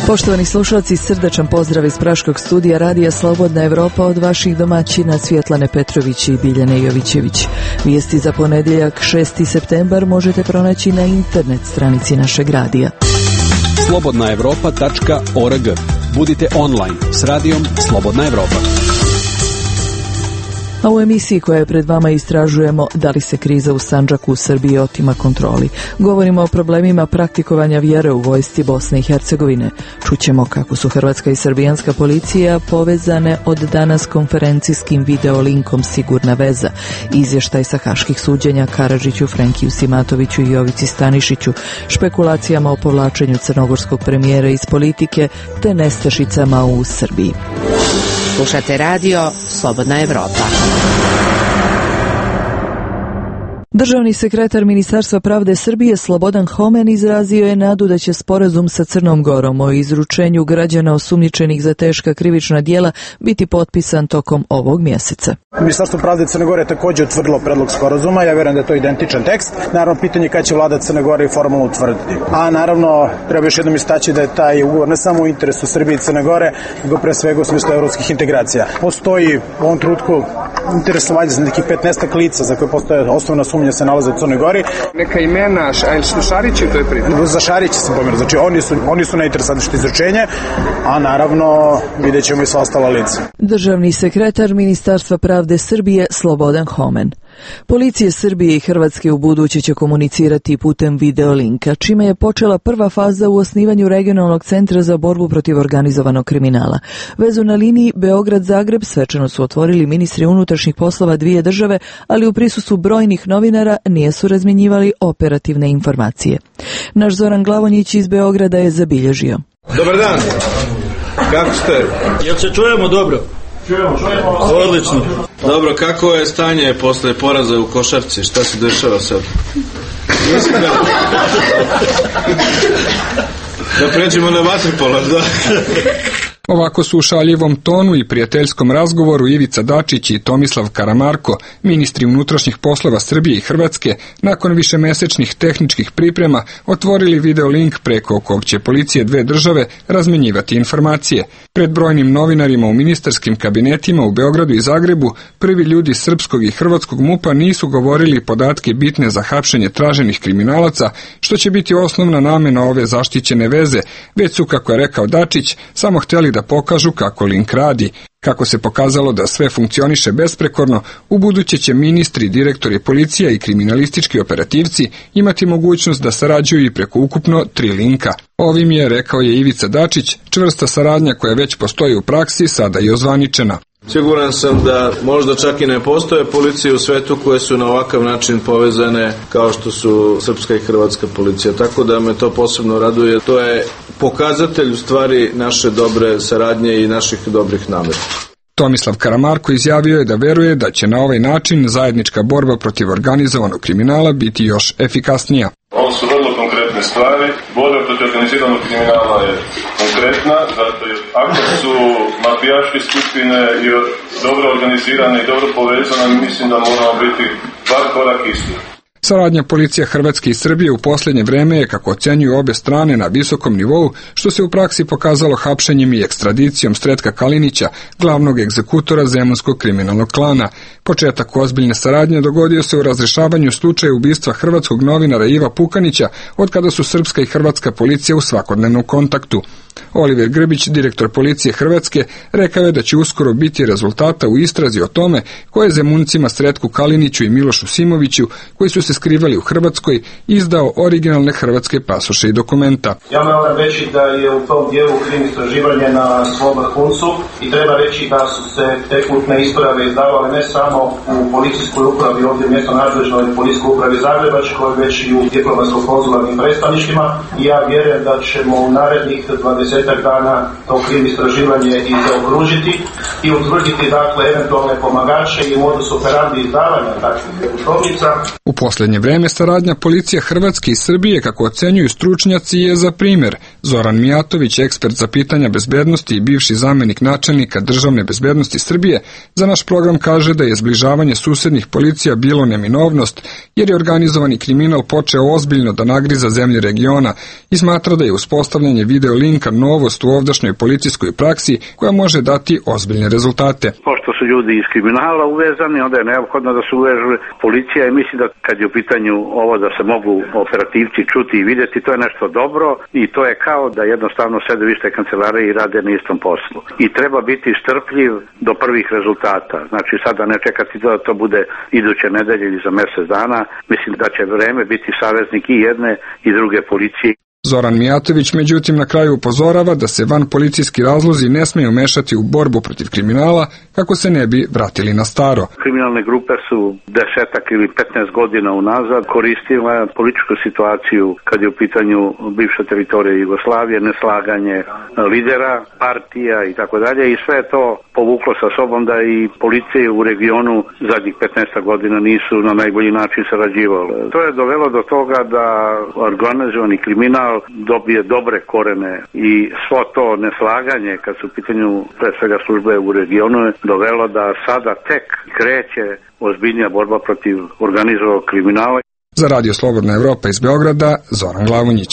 Poštovani slušalci, srdačan pozdrav iz praškog studija Radija Slobodna Evropa od vaših domaćina Svjetlane Petrović i Biljane Jovićević. Vijesti za ponedjeljak 6. septembar možete pronaći na internet stranici našeg radija. slobodnaevropa.org. Budite online s radijom Slobodna Evropa. A u emisiji koja je pred vama istražujemo da li se kriza u Sandžaku u Srbiji otima kontroli. Govorimo o problemima praktikovanja vjere u vojsci Bosne i Hercegovine. Čućemo kako su hrvatska i srbijanska policija povezane od danas konferencijskim videolinkom Sigurna veza. Izvještaj sa haških suđenja Karadžiću, Frenkiju Simatoviću i Jovici Stanišiću, špekulacijama o povlačenju crnogorskog premijera iz politike te nestašicama u Srbiji. Slušate radio Slobodna Evropa. Državni sekretar Ministarstva pravde Srbije Slobodan Homen izrazio je nadu da će sporazum sa Crnom Gorom o izručenju građana osumnjičenih za teška krivična djela biti potpisan tokom ovog mjeseca. Ministarstvo pravde Crne Gore je također utvrdilo predlog sporazuma, ja vjerujem da je to identičan tekst. Naravno, pitanje kada će vlada Crne Gore i formalno utvrditi. A naravno, treba još jednom istaći da je taj ugovor ne samo u interesu Srbije i Crne Gore, nego pre svega u smislu evropskih integracija. Postoji u ovom trenutku interesovanje za nekih 15 lica za koje postoje osnovna sumnja se nalaze u Crnoj Gori. Neka imena, a Šarić je to je pritom? Za Šarića sam pomenuo, znači oni su najinteresantniji što izručenje, a naravno vidjet ćemo i sva ostala lica. Državni sekretar Ministarstva pravde Srbije Slobodan Homen. Policije Srbije i Hrvatske u buduće će komunicirati putem videolinka, čime je počela prva faza u osnivanju regionalnog centra za borbu protiv organizovanog kriminala. Vezu na liniji Beograd-Zagreb svečano su otvorili ministri unutrašnjih poslova dvije države, ali u prisustvu brojnih novinara nije su razmjenjivali operativne informacije. Naš Zoran Glavonjić iz Beograda je zabilježio. Dobar dan, kako ste? Jel se čujemo dobro? Čujemo. Odlično. Dobro, kako je stanje posle poraza u košarci? Šta se dešava sad? Da pređemo na vaterpolo, da? Ovako su u šaljivom tonu i prijateljskom razgovoru Ivica Dačić i Tomislav Karamarko, ministri unutrašnjih poslova Srbije i Hrvatske, nakon višemesečnih tehničkih priprema otvorili videolink preko kog će policije dve države razmenjivati informacije. Pred brojnim novinarima u ministarskim kabinetima u Beogradu i Zagrebu prvi ljudi srpskog i hrvatskog MUP-a nisu govorili podatke bitne za hapšenje traženih kriminalaca, što će biti osnovna namena ove zaštićene veze, već su, kako je rekao Dačić, samo htjeli da pokažu kako link radi. Kako se pokazalo da sve funkcioniše besprekorno, ubuduće će ministri, direktori policija i kriminalistički operativci imati mogućnost da sarađuju i preko ukupno 3 linka. Ovim je, rekao je Ivica Dačić, čvrsta saradnja koja već postoji u praksi, sada i ozvaničena. Siguran sam da možda čak i ne postoje policije u svetu koje su na ovakav način povezane kao što su srpska i hrvatska policija, tako da me to posebno raduje. To je pokazatelj u stvari naše dobre saradnje i naših dobrih namera. Tomislav Karamarko izjavio je da veruje da će na ovaj način zajednička borba protiv organizovanog kriminala biti još efikasnija. Ovo su vrlo konkretne stvari. Borba protiv organiziranog kriminala je konkretna, zato je ako su mafijaške skupine i dobro organizirane i dobro povezane, mislim da moramo biti bar korak isti. Saradnja policija Hrvatske i Srbije u posljednje vreme je, kako ocenjuju obe strane, na visokom nivou, što se u praksi pokazalo hapšenjem i ekstradicijom Sretka Kalinića, glavnog egzekutora zemunskog kriminalnog klana. Početak ozbiljne saradnje dogodio se u razrješavanju slučaja ubistva hrvatskog novinara Iva Pukanića, od kada su srpska i hrvatska policija u svakodnevnom kontaktu. Oliver Grbić, direktor policije Hrvatske, rekao je da će uskoro biti rezultata u istrazi o tome ko je Zemuncima Sretku Kaliniću i Milošu Simoviću, koji su se skrivali u Hrvatskoj, izdao originalne hrvatske pasoše i dokumenta. Ja moram reći da je u tom dijelu krim istraživanje na svom vrhuncu i treba reći da su se te putne isprave izdavale ne samo u policijskoj upravi, ovdje mjesto nadležnoj policijskoj upravi Zagrebačkoj, već i u diplomatsko-konzularnim predstavništvima i ja vjerujem da ćemo u narednih 20 dana to krim istraživanje i zaokružiti i utvrditi dakle eventualne pomagače i modus operandi izdavanja takvih putovnica. U posljednje vreme saradnja policija Hrvatske i Srbije, kako ocenjuju stručnjaci, je za primjer. Zoran Mijatović, ekspert za pitanja bezbednosti i bivši zamjenik načelnika državne bezbednosti Srbije, za naš program kaže da je zbližavanje susednih policija bilo neminovnost, jer je organizovani kriminal počeo ozbiljno da nagriza zemlje regiona i smatra da je uspostavljanje videolinka neka novost u ovdašnjoj policijskoj praksi koja može dati ozbiljne rezultate. Pošto su ljudi iz kriminala uvezani, onda je neophodno da se uveže policija i mislim da kad je u pitanju ovo da se mogu operativci čuti i vidjeti, to je nešto dobro i to je kao da jednostavno sede u istoj kancelariji i rade na istom poslu. I treba biti strpljiv do prvih rezultata. Znači sada ne čekati da to bude iduće nedelje ili za mjesec dana. Mislim da će vreme biti saveznik i jedne i druge policije. Zoran Mijatović međutim na kraju upozorava da se van policijski razlozi ne smeju mešati u borbu protiv kriminala kako se ne bi vratili na staro. Kriminalne grupe su 10 ili 15 godina unazad koristile političku situaciju kad je u pitanju bivša teritorija Jugoslavije, neslaganje lidera, partija i tako dalje i sve to povuklo sa sobom da i policije u regionu zadnjih 15 godina nisu na najbolji način sarađivale. To je dovelo do toga da organizovani kriminal dobije dobre korene i svo to neslaganje kad su u pitanju pre svega službe u regionu je dovelo da sada tek kreće ozbiljnija borba protiv organizovanog kriminala. Za Radio Slobodna Evropa iz Beograda, Zoran Glavonjić.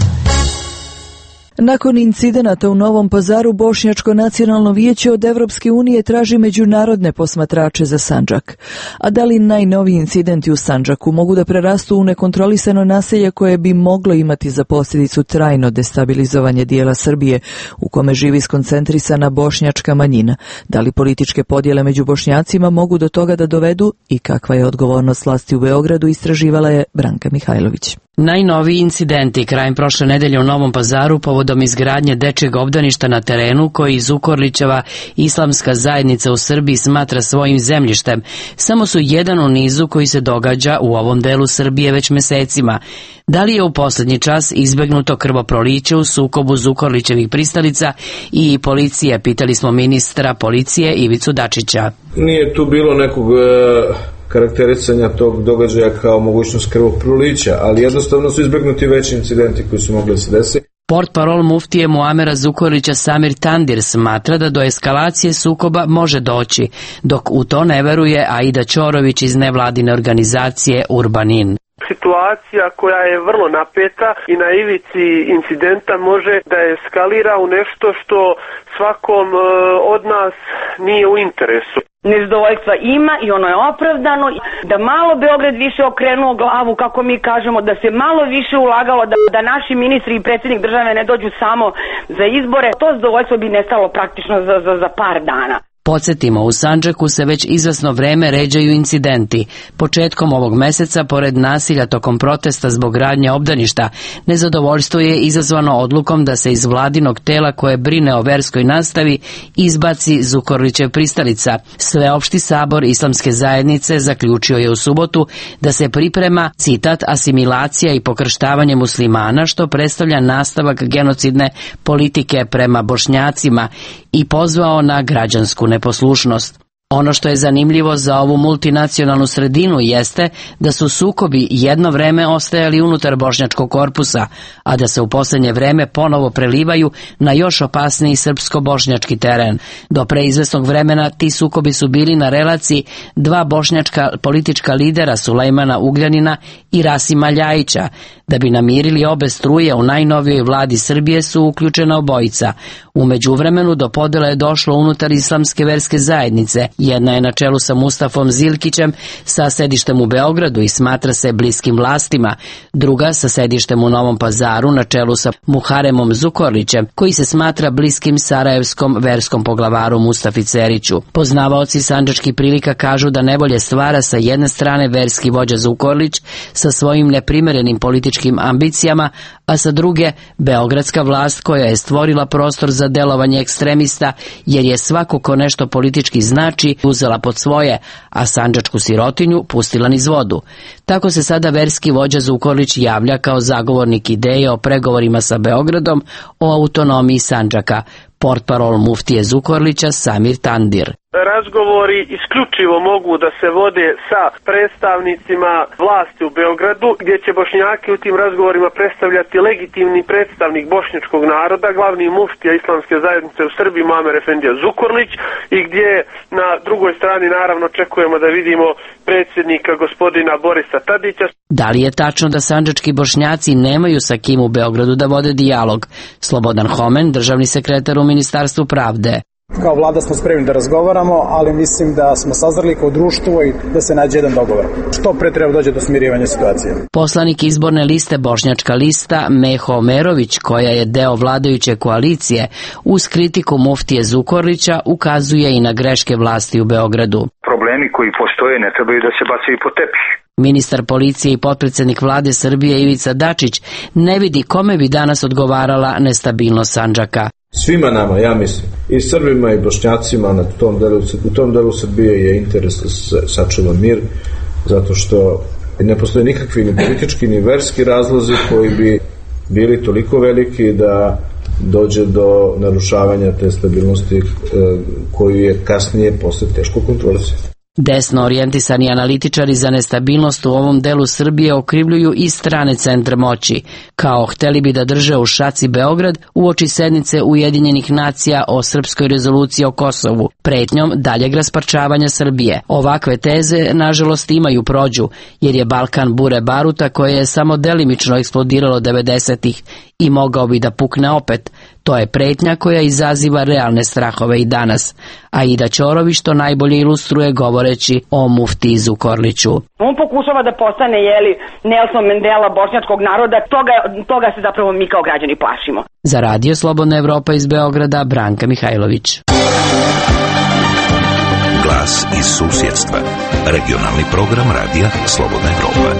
Nakon incidenata u Novom Pazaru, Bošnjačko nacionalno vijeće od Evropske unije traži međunarodne posmatrače za Sandžak. A da li najnoviji incidenti u Sandžaku mogu da prerastu u nekontrolisano naselje koje bi moglo imati za posljedicu trajno destabilizovanje dijela Srbije u kome živi skoncentrisana bošnjačka manjina? Da li političke podjele među Bošnjacima mogu do toga da dovedu i kakva je odgovornost vlasti u Beogradu, istraživala je Branka Mihajlović. Najnoviji incidenti krajem prošle nedelje u Novom Pazaru povodom izgradnje dečjeg obdaništa na terenu koji Zukorlićeva islamska zajednica u Srbiji smatra svojim zemljištem samo su jedan u nizu koji se događa u ovom delu Srbije već mesecima. Da li je u posljednji čas izbegnuto krvoproliće u sukobu Zukorlićevih pristalica i policije, pitali smo ministra policije Ivicu Dačića. Nije tu bilo nekog karakterisanja tog događaja kao mogućnost krvoprolića, ali jednostavno su izbegnuti veći incidenti koji su mogli se desiti. Portparol muftije Muamera Zukorlića Samir Tandir smatra da do eskalacije sukoba može doći, dok u to ne veruje Aida Ćorović iz nevladine organizacije Urbanin. Situacija koja je vrlo napeta i na ivici incidenta može da eskalira u nešto što svakom od nas nije u interesu. Nezadovoljstva ima i ono je opravdano, da malo Beograd više okrenuo glavu, kako mi kažemo, da se malo više ulagalo, da naši ministri i predsjednik države ne dođu samo za izbore, to zadovoljstvo bi nestalo praktično za par dana. Podsjetimo, u Sandžaku se već izvesno vreme ređaju incidenti. Početkom ovog meseca, pored nasilja tokom protesta zbog gradnje obdaništa, nezadovoljstvo je izazvano odlukom da se iz vladinog tela koje brine o verskoj nastavi izbaci Zukorlićev pristalica. Sveopšti sabor islamske zajednice zaključio je u subotu da se priprema, citat, asimilacija i pokrštavanje muslimana, što predstavlja nastavak genocidne politike prema Bošnjacima i pozvao na građansku neposlušnost. Ono što je zanimljivo za ovu multinacionalnu sredinu jeste da su sukobi jedno vreme ostajali unutar bošnjačkog korpusa, a da se u posljednje vreme ponovo prelivaju na još opasniji srpsko-bošnjački teren. Do preizvesnog vremena ti sukobi su bili na relaciji dva bošnjačka politička lidera Sulejmana Ugljanina i Rasima Ljajića. Da bi namirili obe struje u najnovijoj vladi Srbije su uključena obojica. U međuvremenu do podjela je došlo unutar islamske verske zajednice. Jedna je na čelu sa Mustafom Zilkićem sa sedištem u Beogradu i smatra se bliskim vlastima. Druga sa sedištem u Novom Pazaru na čelu sa Muharemom Zukorlićem, koji se smatra bliskim sarajevskom verskom poglavaru Mustafi Ceriću. Poznavaoci sandžačkih prilika kažu da nevolje stvara sa jedne strane verski vođa Zukorlić sa svojim neprimerenim političkim ambicijama, a sa druge beogradska vlast koja je stvorila prostor za delovanje ekstremista jer je svako ko nešto politički znači uzela pod svoje, a sandžačku sirotinju pustila niz vodu. Tako se sada verski vođa Zukorlić javlja kao zagovornik ideje o pregovorima sa Beogradom o autonomiji Sandžaka. Portparol muftije Zukorlića Samir Tandir. Razgovori isključivo mogu da se vode sa predstavnicima vlasti u Beogradu, gdje će Bošnjaki u tim razgovorima predstavljati legitimni predstavnik bošnjačkog naroda, glavni muftija Islamske zajednice u Srbiji Muamer Efendija Zukorlić, i gdje na drugoj strani naravno očekujemo da vidimo predsjednika gospodina Borisa Tadića. Da li je tačno da sandžački Bošnjaci nemaju sa kim u Beogradu da vode dijalog? Slobodan Homen, državni sekretar u Ministarstvu pravde. Kao vlada smo spremni da razgovaramo, ali mislim da smo sazreli kao društvo i da se nađe jedan dogovor. Što pre treba dođe do smirivanja situacije. Poslanik izborne liste Bošnjačka lista Meho Omerović, koja je deo vladajuće koalicije, uz kritiku muftije Zukorlića ukazuje i na greške vlasti u Beogradu. Problemi koji postoje ne trebaju da se bacaju pod tepih. Ministar policije i potpredsjednik vlade Srbije Ivica Dačić ne vidi kome bi danas odgovarala nestabilnost Sandžaka. Svima nama, ja mislim, i Srbima i Bošnjacima u tom delu Srbije je interes da se sačuva mir, zato što ne postoje nikakvi ni politički ni verski razlozi koji bi bili toliko veliki da dođe do narušavanja te stabilnosti koju je kasnije posle teško kontrolisati. Desno orijentisani analitičari za nestabilnost u ovom delu Srbije okrivljuju i strane centre moći, kao hteli bi da drže u šaci Beograd uoči sednice Ujedinjenih nacija o srpskoj rezoluciji o Kosovu, pretnjom daljeg rasparčavanja Srbije. Ovakve teze, nažalost, imaju prođu, jer je Balkan bure baruta koje je samo delimično eksplodiralo 90-ih i mogao bi da pukne opet. To je pretnja koja izaziva realne strahove i danas. Aida Ćorović to najbolje ilustruje govoreći o muftiji Zukorliću. On pokušava da postane Nelson Mandela bošnjačkog naroda, toga se zapravo mi kao građani plašimo. Za Radio Slobodna Evropa iz Beograda, Branka Mihajlović. Glas iz susjedstva. Regionalni program Radija Slobodna Evropa.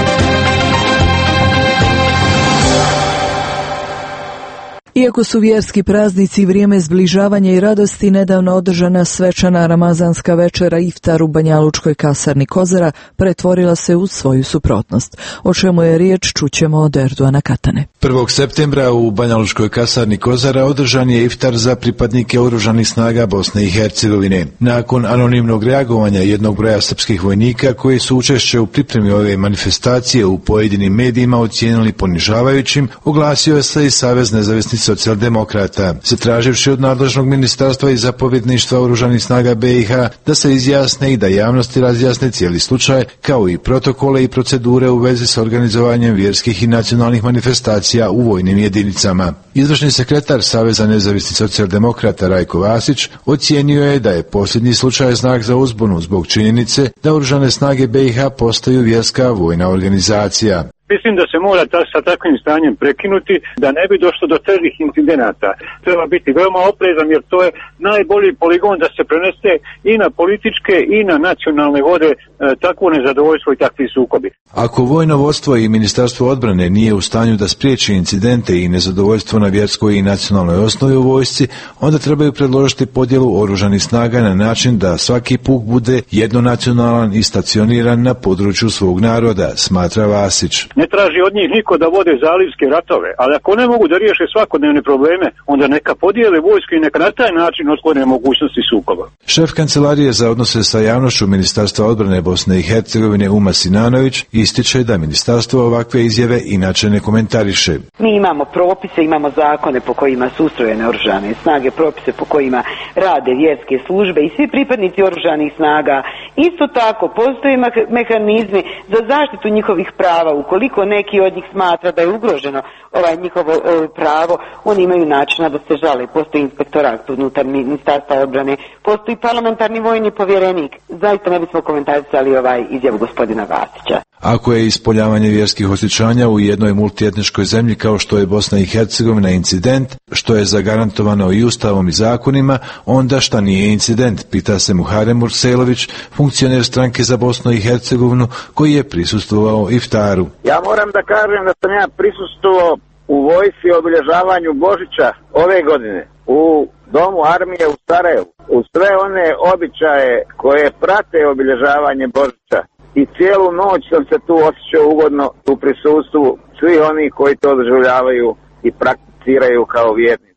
Iako su vjerski praznici i vrijeme zbližavanja i radosti, nedavno održana svečana ramazanska večera iftar u Banjalučkoj kasarni Kozara pretvorila se u svoju suprotnost. O čemu je riječ čućemo od Erduana Katane. 1. septembra u Banjalučkoj kasarni Kozara održan je iftar za pripadnike oružanih snaga Bosne i Hercegovine. Nakon anonimnog reagovanja jednog broja srpskih vojnika koji su učešće u pripremi ove manifestacije u pojedinim medijima ocijenili ponižavajućim, oglasio je se i Savez nezavisnih socijaldemokrata, zatraživši od nadležnog ministarstva i zapovjedništva oružanih snaga BiH da se izjasne i da javnosti razjasne cijeli slučaj, kao i protokole i procedure u vezi s organizovanjem vjerskih i nacionalnih manifestacija u vojnim jedinicama. Izvršni sekretar Saveza nezavisnih socijaldemokrata Rajko Vasić ocijenio je da je posljednji slučaj znak za uzbunu zbog činjenice da oružane snage BiH postaju vjerska vojna organizacija. Mislim da se mora sa takvim stanjem prekinuti, da ne bi došlo do težih incidenata. Treba biti veoma oprezan jer to je najbolji poligon da se prenese i na političke i na nacionalne vode takvo nezadovoljstvo i takvi sukobi. Ako vojno vodstvo i Ministarstvo odbrane nije u stanju da spriječi incidente i nezadovoljstvo na vjerskoj i nacionalnoj osnovi u vojsci, onda trebaju predložiti podjelu oružanih snaga na način da svaki puk bude jednonacionalan i stacioniran na području svog naroda, smatra Vasić. Ne traži od njih niko da vode zalivske ratove, ali ako ne mogu da riješe svakodnevne probleme, onda neka podijele vojsku i neka na taj način otklone mogućnosti sukoba. Šef kancelarije za odnose sa javnošću Ministarstva odbrane Bosne i Hercegovine Uma Sinanović ističe da ministarstvo ovakve izjave inače ne komentariše. Mi imamo propise, imamo zakone po kojima su ustrojene oružane snage, propise po kojima rade vjerske službe i svi pripadnici oružanih snaga. Isto tako postoje mehanizmi za zaštitu njihovih prava. Ukoliko neki od njih smatra da je ugroženo njihovo pravo, oni imaju načina da se žale. Postoji inspektorat unutar Ministarstva odbrane, postoji parlamentarni vojni povjerenik. Zaista ne bismo komentarisali izjavu gospodina Vasića. Ako je ispoljavanje vjerskih osjećanja u jednoj multietničkoj zemlji kao što je Bosna i Hercegovina incident, što je zagarantovano i ustavom i zakonima, onda šta nije incident, pita se Muharem Murselović, funkcioner stranke za Bosnu i Hercegovinu, koji je prisustvovao iftaru. Ja moram da kažem da sam ja prisustvovao u vojsci obilježavanju Božića ove godine u Domu armije u Sarajevu, u sve one običaje koje prate obilježavanje Božića. I cijelu noć sam se tu osjećao ugodno u prisustvu svih onih koji to doživljavaju i prakticiraju kao vjernici.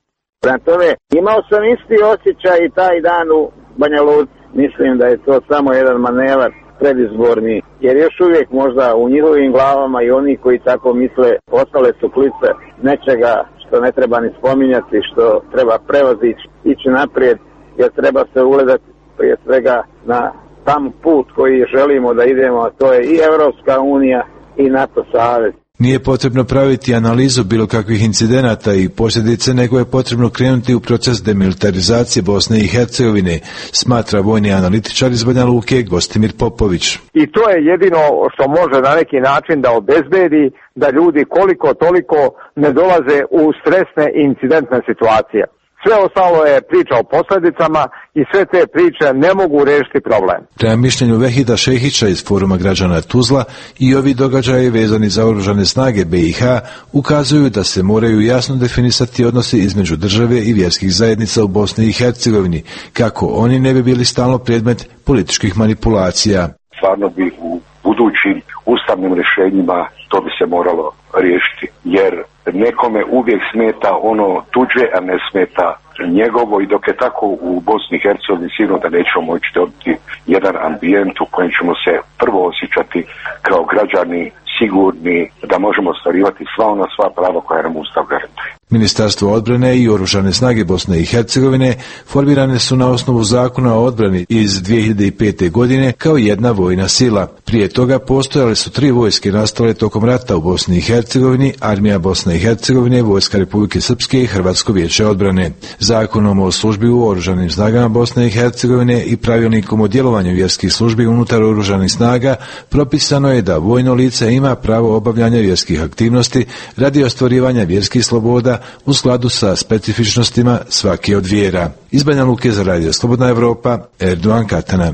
Prema tome, imao sam isti osjećaj i taj dan u Banja Luci. Mislim da je to samo jedan manevar predizborni, jer još uvijek možda u njihovim glavama i oni koji tako misle ostale su klice nečega što ne treba ni spominjati, što treba prevazići, ići naprijed, jer treba se ugledati prije svega na sam put koji želimo da idemo, a to je i Europska unija i NATO savez. Nije potrebno praviti analizu bilo kakvih incidenata i posljedice, nego je potrebno krenuti u proces demilitarizacije Bosne i Hercegovine, smatra vojni analitičar iz Banja Luke Gostimir Popović. I to je jedino što može na neki način da obezbedi da ljudi koliko toliko ne dolaze u stresne i incidentne situacije. Sve ostalo je priča o posljedicama i sve te priče ne mogu riješiti problem. Prema mišljenju Vehida Šehića iz Foruma građana Tuzla, i ovi događaji vezani za oružane snage BiH ukazuju da se moraju jasno definisati odnosi između države i vjerskih zajednica u Bosni i Hercegovini, kako oni ne bi bili stalno predmet političkih manipulacija. Stvarno bi u budućim ustavnim rješenjima to bi se moralo riješiti, jer nekome uvijek smeta ono tuđe, a ne smeta njegovo, i dok je tako u Bosni i Hercegovini sigurno da nećemo moći dobiti jedan ambijent u kojem ćemo se prvo osjećati kao građani sigurni, da možemo ostvarivati sva prava koja nam Ustav garantuje. Ministarstvo odbrane i oružane snage Bosne i Hercegovine formirane su na osnovu Zakona o odbrani iz 2005. godine kao jedna vojna sila. Prije toga postojale su 3 vojske nastale tokom rata u Bosni i Hercegovini, Armija Bosne i Hercegovine, Vojska Republike Srpske i Hrvatsko vijeće odbrane. Zakonom o službi u oružanim snagama Bosne i Hercegovine i pravilnikom o djelovanju vjerskih službi unutar oružanih snaga propisano je da vojno lice ima pravo obavljanja vjerskih aktivnosti radi ostvarivanja vjerskih sloboda u skladu sa specifičnostima svake od vjera. Iz Banja Luke za Radio Slobodna Evropa, Erdogan Katana.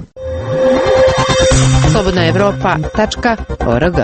slobodnaevropa.org.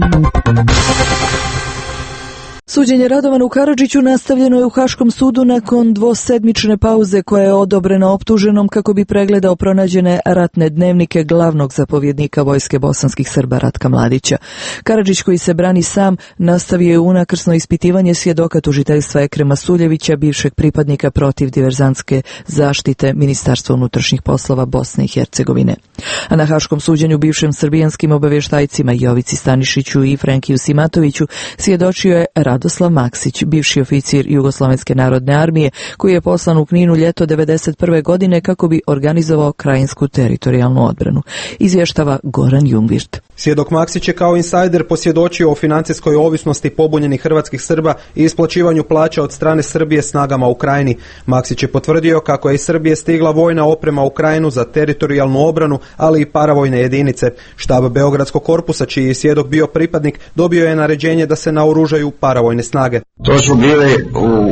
Suđenje Radovanu Karadžiću nastavljeno je u Haškom sudu nakon dvosedmične pauze koja je odobrena optuženom kako bi pregledao pronađene ratne dnevnike glavnog zapovjednika vojske bosanskih Srba Ratka Mladića. Karadžić, koji se brani sam, nastavio je unakrsno ispitivanje svjedoka tužiteljstva Ekrema Suljevića, bivšeg pripadnika protiv diverzantske zaštite Ministarstva unutrašnjih poslova Bosne i Hercegovine. A na Haškom suđenju bivšim srbijanskim obavještajcima Jovici Stanišiću i Frenkiju Simatoviću svjedočio je Radoslav Maksić, bivši oficir Jugoslovenske narodne armije, koji je poslan u Kninu ljeto 1991. godine kako bi organizovao krajinsku teritorijalnu odbranu. Izvještava Goran Jungvirt. Svjedok Maksić je kao insajder posvjedočio o financijskoj ovisnosti pobunjenih hrvatskih Srba i isplaćivanju plaća od strane Srbije snagama u Krajini. Maksić je potvrdio kako je iz Srbije stigla vojna oprema u Krajinu za teritorijalnu obranu, ali i paravojne jedinice. Štab Beogradskog korpusa, čiji je svjedok bio pripadnik, dobio je naređenje da se naoružaju paravojne snage. To su bili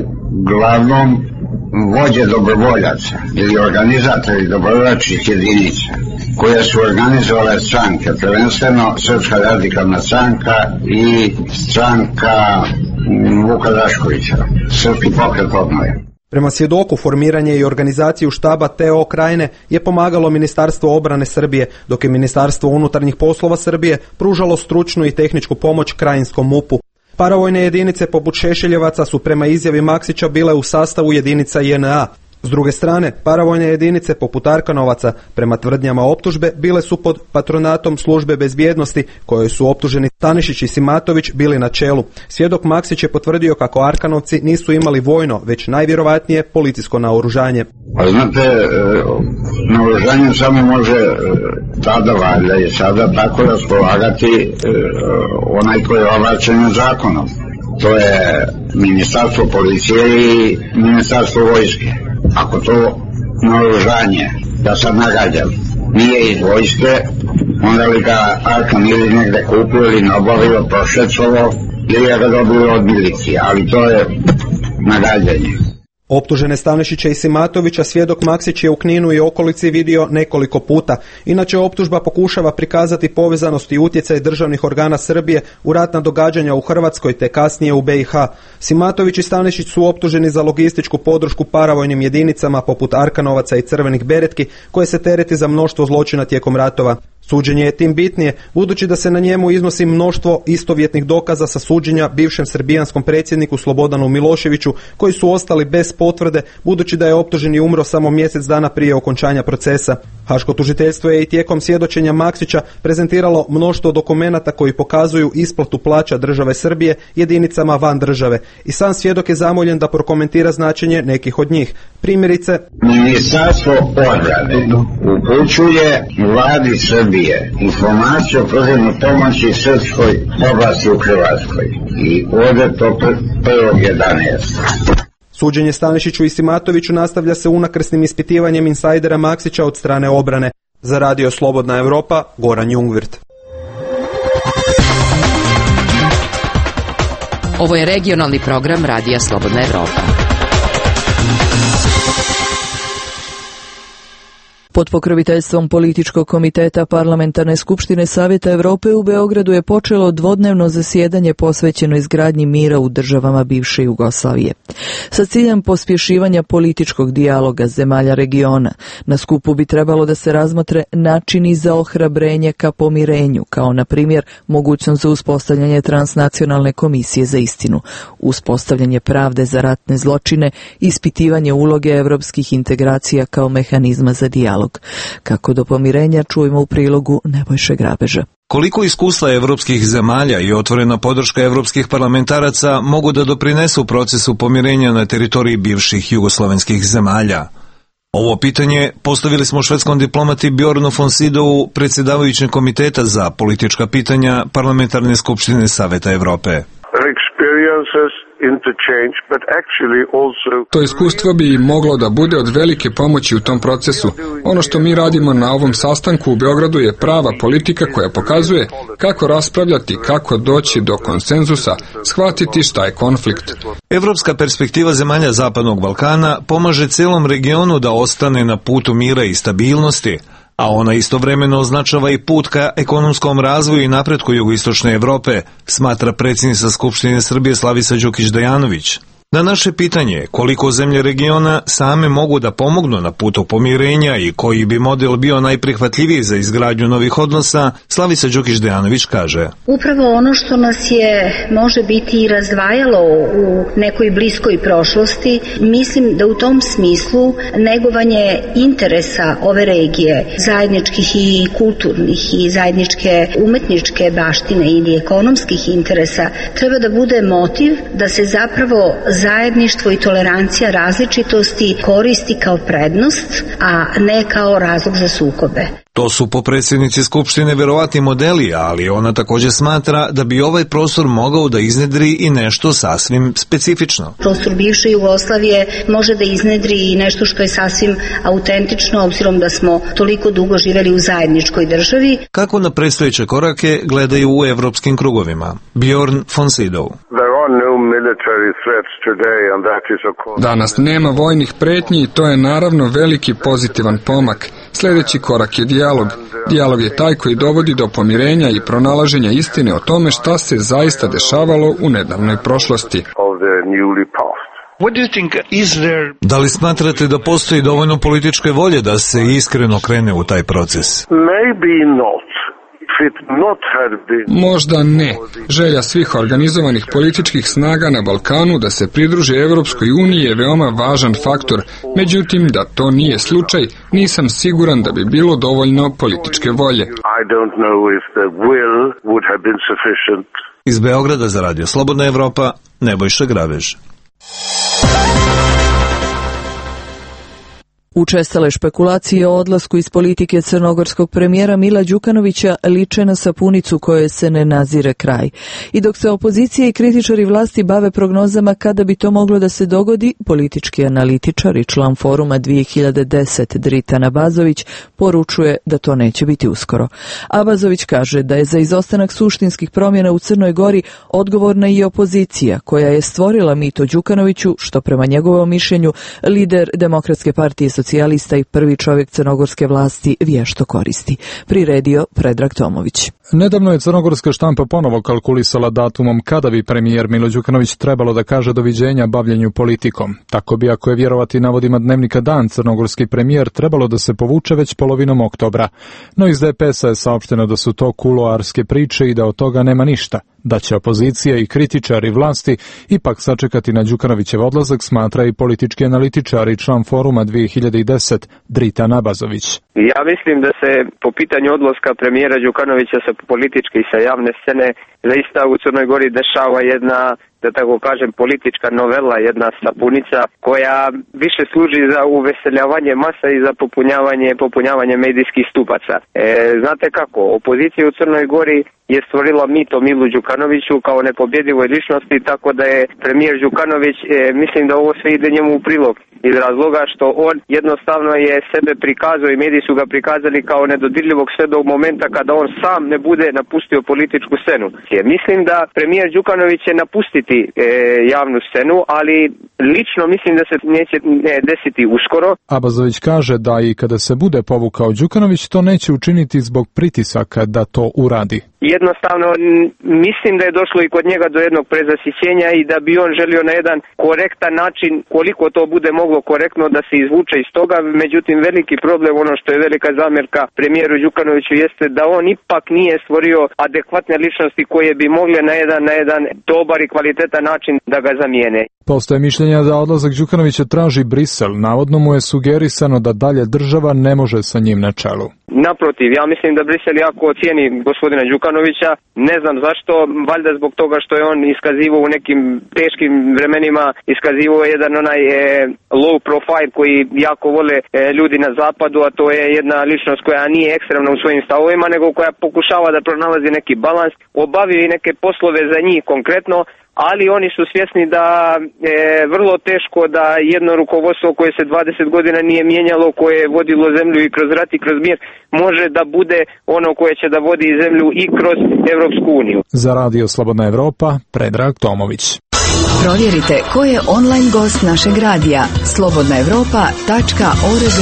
uglavnom vođe dobrovoljaca ili organizatori dobrovoljačkih jedinica koje su organizovale stranke, prvenstveno Srpska radikalna stranka i stranka Vuka Draškovića, Srpski pokret obnove. Prema svjedoku, formiranje i organizaciju štaba TO Krajine je pomagalo Ministarstvo obrane Srbije, dok je Ministarstvo unutarnjih poslova Srbije pružalo stručnu i tehničku pomoć krajinskom MUP-u. Paravojne jedinice poput Šešeljevaca su prema izjavi Maksića bile u sastavu jedinica JNA. S druge strane, paravojne jedinice poput Arkanovaca, prema tvrdnjama optužbe, bile su pod patronatom službe bezbjednosti, kojoj su optuženi Stanišić i Simatović bili na čelu. Svjedok Maksić je potvrdio kako Arkanovci nisu imali vojno, već najvjerovatnije policijsko naoružanje. A znate, naoružanje samo može tada valjda i sada tako raspolagati onaj koji je ovlašćen zakonom. To je Ministarstvo policije i Ministarstvo vojske. Ako to naoružanje, da sad nagađam, nije iz vojske, onda li ga Arkan ili negde kupio ili nabavio, prošecovo, ili ga dobio od milicije, ali to je nagađanje. Optužene Stanišića i Simatovića svjedok Maksić je u Kninu i okolici vidio nekoliko puta. Inače, optužba pokušava prikazati povezanost i utjecaj državnih organa Srbije u ratna događanja u Hrvatskoj te kasnije u BiH. Simatović i Stanišić su optuženi za logističku podršku paravojnim jedinicama poput Arkanovaca i Crvenih beretki, koje se tereti za mnoštvo zločina tijekom ratova. Suđenje je tim bitnije, budući da se na njemu iznosi mnoštvo istovjetnih dokaza sa suđenja bivšem srbijanskom predsjedniku Slobodanu Miloševiću, koji su ostali bez potvrde, budući da je optuženi umro samo mjesec dana prije okončanja procesa. Haško tužiteljstvo je i tijekom svjedočenja Maksića prezentiralo mnoštvo dokumenata koji pokazuju isplatu plaća države Srbije jedinicama van države i sam svjedok je zamoljen da prokomentira značenje nekih od njih. Primjerice, Ministarstvo odbrane upućuje vladi Srbije informaciju o pruženoj pomoći srpskoj oblasti u Hrvatskoj i ovdje to 1.11. Suđenje Stanišiću i Simatoviću nastavlja se unakrsnim ispitivanjem insajdera Maksića od strane obrane. Za Radio Slobodna Europa, Goran Jungwirth. Ovo je regionalni program Radija Slobodna Evropa. Pod pokroviteljstvom Političkog komiteta Parlamentarne skupštine Savjeta Evrope u Beogradu je počelo dvodnevno zasjedanje posvećeno izgradnji mira u državama bivše Jugoslavije. Sa ciljem pospješivanja političkog dijaloga zemalja regiona, na skupu bi trebalo da se razmotre načini za ohrabrenje ka pomirenju, kao na primjer mogućnost za uspostavljanje transnacionalne komisije za istinu, uspostavljanje pravde za ratne zločine, ispitivanje uloge evropskih integracija kao mehanizma za dijalog. Kako do pomirenja čujemo u prilogu Nebojše Grabeža. Koliko iskustva evropskih zemalja i otvorena podrška evropskih parlamentaraca mogu da doprinesu procesu pomirenja na teritoriji bivših jugoslovenskih zemalja? Ovo pitanje postavili smo švedskom diplomati Bjornu von Sydowu, predsjedavajućeg komiteta za politička pitanja Parlamentarne skupštine Saveta Evrope. To iskustvo bi moglo da bude od velike pomoći u tom procesu. Ono što mi radimo na ovom sastanku u Beogradu je prava politika koja pokazuje kako raspravljati, kako doći do konsenzusa, shvatiti šta je konflikt. Evropska perspektiva zemalja Zapadnog Balkana pomaže celom regionu da ostane na putu mira i stabilnosti, a ona istovremeno označava i put ka ekonomskom razvoju i napretku jugoistočne Evrope, smatra predsjednica Skupštine Srbije Slavica Đukić Dejanović. Na naše pitanje koliko zemlje regiona same mogu da pomognu na putu pomirenja i koji bi model bio najprihvatljiviji za izgradnju novih odnosa, Slavica Đukić Dejanović kaže: Upravo ono što nas je može biti i razdvajalo u nekoj bliskoj prošlosti, mislim da u tom smislu negovanje interesa ove regije, zajedničkih i kulturnih i zajedničke umetničke baštine ili ekonomskih interesa, treba da bude motiv da se zapravo zajedništvo i tolerancija različitosti koristi kao prednost, a ne kao razlog za sukobe. To su po predsjednici Skupštine verovatni modeli, ali ona također smatra da bi ovaj prostor mogao da iznedri i nešto sasvim specifično. Prostor bivše Jugoslavije može da iznedri i nešto što je sasvim autentično, obzirom da smo toliko dugo živeli u zajedničkoj državi. Kako na predstojeće korake gledaju u evropskim krugovima? Bjorn von Sydow. Danas nema vojnih pretnji i to je naravno veliki pozitivan pomak. Sljedeći korak je dijalog. Dijalog je taj koji dovodi do pomirenja i pronalaženja istine o tome šta se zaista dešavalo u nedavnoj prošlosti. Da li smatrate da postoji dovoljno političke volje da se iskreno krene u taj proces? Možda ne. Želja svih organizovanih političkih snaga na Balkanu da se pridruže Evropskoj uniji je veoma važan faktor. Međutim, da to nije slučaj, nisam siguran da bi bilo dovoljno političke volje. Iz Beograda za Radio Slobodna Evropa, Nebojša Grabež. Učestale špekulacije o odlasku iz politike crnogorskog premijera Mila Đukanovića liče na sapunicu kojoj se ne nazire kraj. I dok se opozicija i kritičari vlasti bave prognozama kada bi to moglo da se dogodi, politički analitičar i član foruma 2010 Dritan Abazović poručuje da to neće biti uskoro. Abazović kaže da je za izostanak suštinskih promjena u Crnoj Gori odgovorna i opozicija koja je stvorila mito Đukanoviću, što prema njegovom mišljenju lider Demokratske partije socijalista i prvi čovjek crnogorske vlasti vješto koristi. Priredio Predrag Tomović. Nedavno je crnogorska štampa ponovo kalkulisala datumom kada bi premijer Milo Đukanović trebalo da kaže doviđenja bavljenju politikom. Tako bi, ako je vjerovati navodima dnevnika Dan, crnogorski premijer trebalo da se povuče već polovinom oktobra. No iz DPS-a je saopšteno da su to kuloarske priče i da od toga nema ništa. Da će opozicija i kritičari vlasti ipak sačekati na Đukanovićev odlazak, smatra i politički analitičar i član foruma 2010 Dritan Abazović. Ja mislim da se po pitanju odlaska premijera Đukanovića sa političke i sa javne scene zaista u Crnoj Gori dešava jedna, da tako kažem, politička novela, jedna sapunica koja više služi za uveseljavanje masa i za popunjavanje medijskih stupaca. Znate kako, opozicija u Crnoj Gori je stvorila mito Milu Đukanoviću kao nepobjedivoj ličnosti, tako da je premijer Đukanović, mislim da ovo sve ide njemu u prilog, iz razloga što on jednostavno je sebe prikazao i mediji su ga prikazali kao nedodirljivog sve do momenta kada on sam ne bude napustio političku scenu. Mislim da premijer Đukanović će napustiti javnu scenu, ali lično mislim da se neće desiti uskoro. Abazović kaže da i kada se bude povukao Đukanović, to neće učiniti zbog pritisaka da to uradi. Jednostavno, mislim da je došlo i kod njega do jednog prezasićenja i da bi on želio na jedan korektan način, koliko to bude moglo korektno, da se izvuče iz toga. Međutim, veliki problem, ono što je velika zamjerka premijeru Đukanoviću, jeste da on ipak nije stvorio adekvatne ličnosti koje bi mogle na jedan dobar i kvalitetan način da ga zamijene. Postoje mišljenja da odlazak Đukanovića traži Brisel. Navodno mu je sugerisano da dalje država ne može sa njim na čelu. Naprotiv, ja mislim da Brisel jako cijeni gospodina Đukanovića. Ne znam zašto, valjda zbog toga što je on iskazivao u nekim teškim vremenima, iskazivao jedan onaj low profile koji jako vole ljudi na zapadu, a to je jedna ličnost koja nije ekstremna u svojim stavovima, nego koja pokušava da pronalazi neki balans, obavio i neke poslove za njih konkretno, ali oni su svjesni da je vrlo teško da jedno rukovodstvo koje se 20 godina nije mijenjalo, koje je vodilo zemlju i kroz rat i kroz mir, može da bude ono koje će da vodi zemlju i kroz Evropsku uniju. Za Radio Slobodna Evropa, Predrag Tomović. Provjerite ko je online gost našeg radija. slobodnaevropa.org.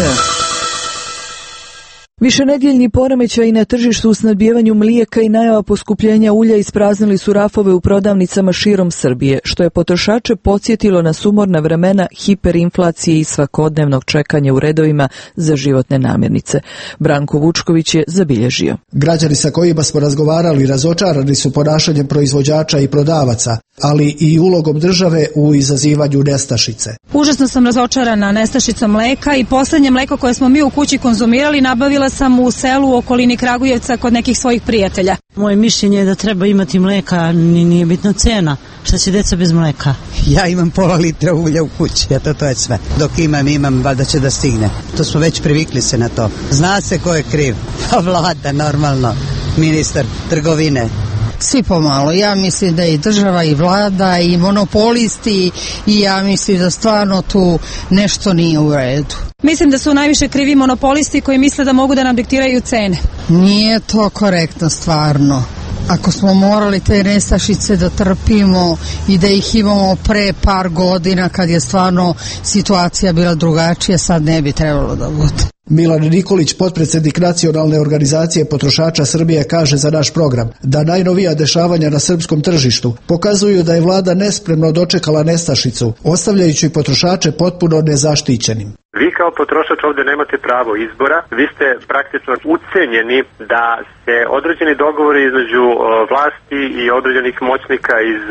Višenedjeljni poremećaji na tržištu u snabdijevanju mlijeka i najava poskupljenja ulja ispraznili su rafove u prodavnicama širom Srbije, što je potrošače podsjetilo na sumorna vremena hiperinflacije i svakodnevnog čekanja u redovima za životne namirnice. Branko Vučković je zabilježio. Građani sa kojima smo razgovarali razočarani su ponašanjem proizvođača i prodavaca, ali i ulogom države u izazivanju nestašice. Užasno sam razočarana nestašicom mleka i poslednje mleko koje smo mi u kući konzumirali nabavila sam u selu u okolini Kragujevca kod nekih svojih prijatelja. Moje mišljenje je da treba imati mleka, nije bitna cena. Šta će deca bez mleka? Ja imam pola litra ulja u kući, eto to je sve. Dok imam, valjda će da stigne. To smo već privikli se na to. Zna se ko je kriv. Pa vlada, normalno. Ministar trgovine. Svi pomalo. Ja mislim da i država i vlada i monopolisti i ja mislim da stvarno tu nešto nije u redu. Mislim da su najviše krivi monopolisti koji misle da mogu da nam diktiraju cene. Nije to korektno stvarno. Ako smo morali te nestašice da trpimo i da ih imamo pre par godina kad je stvarno situacija bila drugačija, sad ne bi trebalo da bude. Milan Nikolić, potpredsjednik Nacionalne organizacije potrošača Srbije, kaže za naš program da najnovija dešavanja na srpskom tržištu pokazuju da je vlada nespremno dočekala nestašicu, ostavljajući potrošače potpuno nezaštićenim. Vi kao potrošač ovdje nemate pravo izbora, vi ste praktično ucenjeni da se određeni dogovori između vlasti i određenih moćnika iz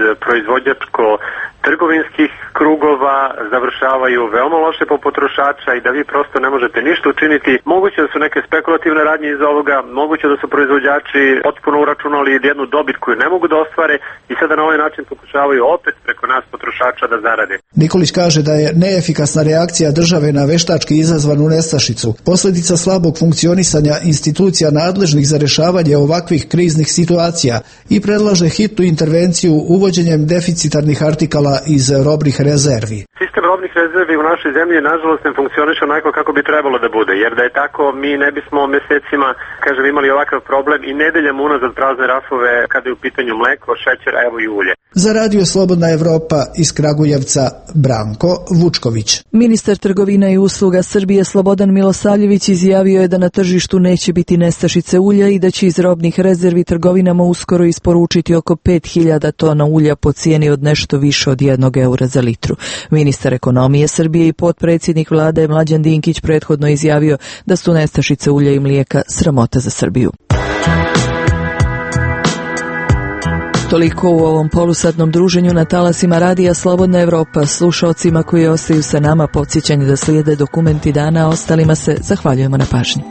proizvođačko-trgovinskih krugova završavaju veoma loše po potrošača i da vi prosto ne možete ništa učiniti. Moguće da su neke spekulativne radnje iz ovoga, moguće da su proizvođači potpuno uračunali jednu dobit koju ne mogu da ostvare i sada na ovaj način pokušavaju opet preko nas potrošača da zarade. Nikolić kaže da je neefikasna reakcija države na veštački izazvanu nestašicu posljedica slabog funkcionisanja institucija nadležnih za rješavanje ovakvih kriznih situacija i predlaže hitnu intervenciju uvođenjem deficitarnih artikala iz robnih rezervi. Sistem robnih rezervi u našoj zemlji nažalost ne funkcioniše onako kako bi trebalo da bude, jer da je tako mi ne bismo mesecima, kažem, imali ovakav problem i nedeljama unazad prazne rafove kada je u pitanju mleko, šećer, evo i ulje. Za Radio Slobodna Evropa iz Kragujevca, Branko Vučković. Ministar trgovina i usluga Srbije Slobodan Milosavljević izjavio je da na tržištu neće biti nestašice ulja i da će iz robnih rezervi trgovinama uskoro isporučiti oko 5000 tona ulja po cijeni od nešto više od 1 eura za litru. Ministar ekonomije Srbije i potpredsjednik vlade Mlađan Dinkić prethodno izjavio da su nestašice ulja i mlijeka sramota za Srbiju. Toliko u ovom polusatnom druženju na talasima Radija Slobodna Evropa. Slušaocima koji ostaju sa nama podsjećanje da slijede dokumenti dana, a ostalima se zahvaljujemo na pažnji.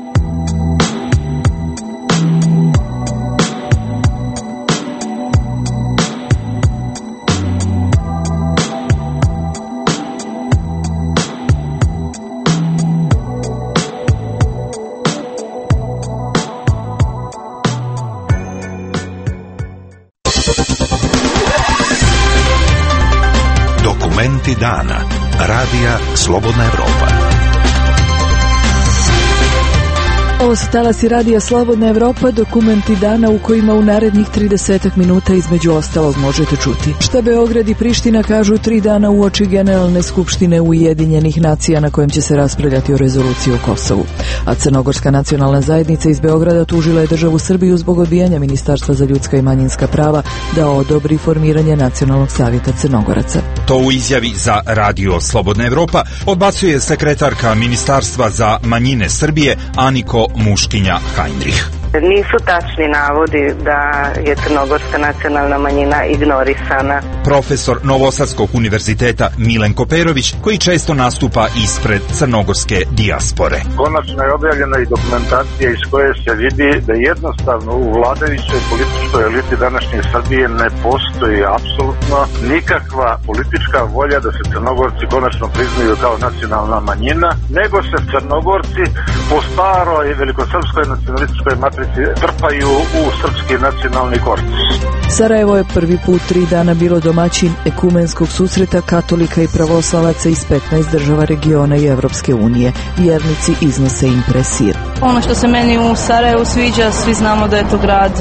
Dokumenti dana. Radija Slobodna Evropa. Ovo su talasi Radija Slobodna Evropa, dokumenti dana u kojima u narednih 30 minuta između ostalog možete čuti šta Beograd i Priština kažu 3 dana uoči Generalne skupštine Ujedinjenih nacija na kojem će se raspravljati o rezoluciji o Kosovu. A Crnogorska nacionalna zajednica iz Beograda tužila je državu Srbiju zbog odbijanja Ministarstva za ljudska i manjinska prava da odobri formiranje Nacionalnog savjeta Crnogoraca. To u izjavi za Radio Slobodna Evropa odbacuje sekretarka Ministarstva za manjine Srbije Aniko Muškinja-Heinrich. Nisu tačni navodi da je crnogorska nacionalna manjina ignorisana. Profesor Novosadskog univerziteta Milenko Perović, koji često nastupa ispred crnogorske dijaspore. Konačno je objavljena i dokumentacija iz koje se vidi da jednostavno u vladajućoj političkoj eliti današnje Srbije ne postoji apsolutno nikakva politička volja da se Crnogorci konačno priznaju kao nacionalna manjina, nego se Crnogorci po staroj velikosrpskoj nacionalističkoj matrici trpaju u srpski nacionalni korpus. Sarajevo je prvi put 3 dana bilo domaćin ekumenskog susreta katolika i pravoslavaca iz 15 država regiona i Evropske unije. Vjernici iznose impresije. Ono što se meni u Sarajevu sviđa, svi znamo da je to grad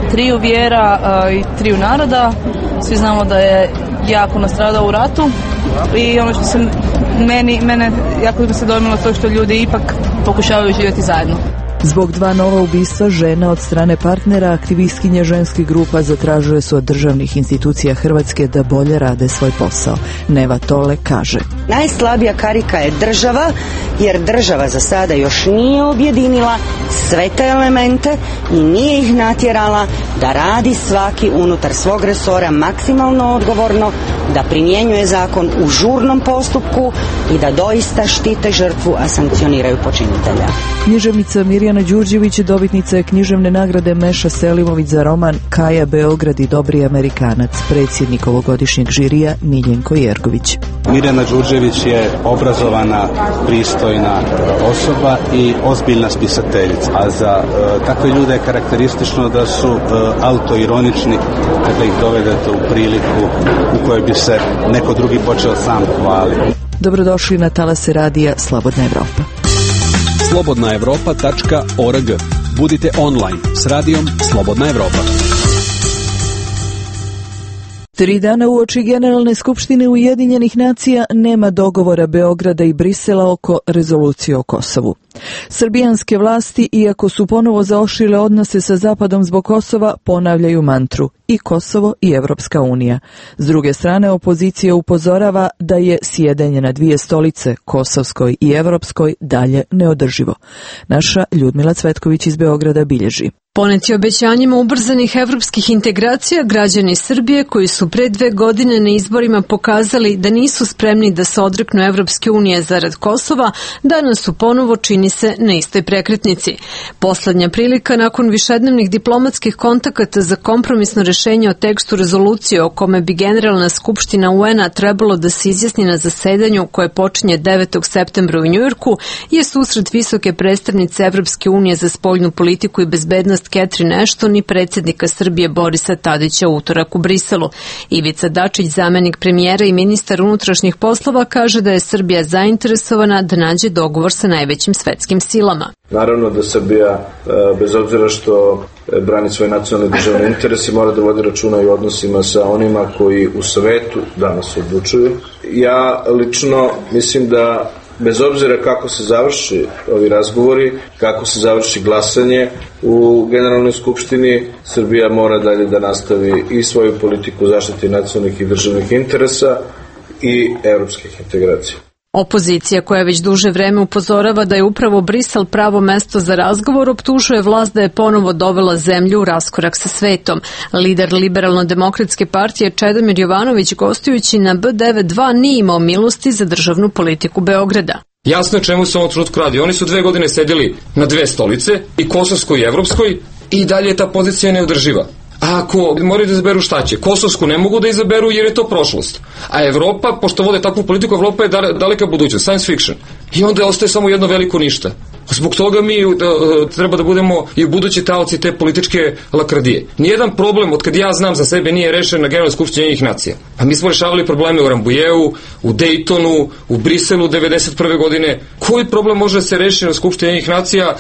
3 vjera i 3 naroda. Svi znamo da je jako nastradao u ratu i ono što se mene jako mi se dojmilo to što ljudi ipak pokušavaju živjeti zajedno. Zbog 2 nova ubistva žena od strane partnera, aktivistkinje ženskih grupa zatražuje su od državnih institucija Hrvatske da bolje rade svoj posao. Neva Tole kaže: Najslabija karika je država, jer država za sada još nije objedinila sve te elemente i nije ih natjerala da radi svaki unutar svog resora maksimalno odgovorno, da primjenjuje zakon u žurnom postupku i da doista štite žrtvu, a sankcioniraju počinitelja. Književnica Mirjana Đurđević dobitnica je književne nagrade Meša Selimović za roman Kaja Beograd i dobri Amerikanac. Predsjednik ovogodišnjeg žirija Miljenko Jergović. Mirjana Đurđević je obrazovana, pristojna osoba i ozbiljna spisateljica. A za takve ljude je karakteristično da su autoironični kada ih dovedete u priliku u kojoj bi se neko drugi počeo sam hvaliti. Dobrodošli na talase Radija Slobodna Evropa. slobodnaevropa.org. Budite online s radijom Slobodna Evropa. 3 dana uoči Generalne skupštine Ujedinjenih nacija nema dogovora Beograda i Brisela oko rezolucije o Kosovu. Srbijanske vlasti, iako su ponovo zaoštrile odnose sa Zapadom zbog Kosova, ponavljaju mantru i Kosovo i Evropska unija. S druge strane, opozicija upozorava da je sjedenje na 2 stolice, kosovskoj i evropskoj, dalje neodrživo. Naša Ljudmila Cvetković iz Beograda bilježi. Poneti obećanjima ubrzanih evropskih integracija, građani Srbije koji su pre 2 godine na izborima pokazali da nisu spremni da se odreknu Evropske unije zarad Kosova, danas su ponovo, čini se, na istoj prekretnici. Poslednja prilika nakon višednevnih diplomatskih kontakata za kompromisno rešenje o tekstu rezolucije o kome bi Generalna skupština UN-a trebalo da se izjasni na zasedanju koje počinje 9. septembra u Njujorku je susret visoke predstavnice Evropske unije za spoljnu politiku i bezbednost Catherine Ashton i predsjednika Srbije Borisa Tadića u utorak u Briselu. Ivica Dačić, zamenik premijera i ministar unutrašnjih poslova, kaže da je Srbija zainteresovana da nađe dogovor sa najvećim svetskim silama. Naravno da Srbija, bez obzira što brani svoj nacionalni državni interesi, mora da vodi računa i o odnosima sa onima koji u svetu danas odlučuju. Ja lično mislim da bez obzira kako se završi ovi razgovori, kako se završi glasanje u Generalnoj skupštini, Srbija mora dalje da nastavi i svoju politiku zaštite nacionalnih i državnih interesa i evropskih integracija. Opozicija, koja već duže vreme upozorava da je upravo Brisel pravo mesto za razgovor, optužuje vlast da je ponovo dovela zemlju u raskorak sa svetom. Lider Liberalno-demokratske partije Čedomir Jovanović, gostujući na B92, nije imao milosti za državnu politiku Beograda. Jasno je čemu se ovom trenutku radi. Oni su 2 godine sedeli na 2 stolice, i kosovskoj i evropskoj, i dalje je ta pozicija neodrživa. A ako moraju da izaberu šta će? Kosovsku ne mogu da izaberu jer je to prošlost. A Evropa, pošto vode takvu politiku, Evropa je daleka budućnost, science fiction. I onda ostaje samo jedno veliko ništa. Zbog toga mi treba da budemo i u budući taoci te političke lakrdije. Nijedan problem, od kad ja znam za sebe, nije rešen na Generalnoj skupštini Ujedinjenih nacija. A mi smo rešavali probleme u Rambujeu, u Dejtonu, u Briselu 1991. godine. Koji problem može da se reši na skupštini Ujedinjenih nacija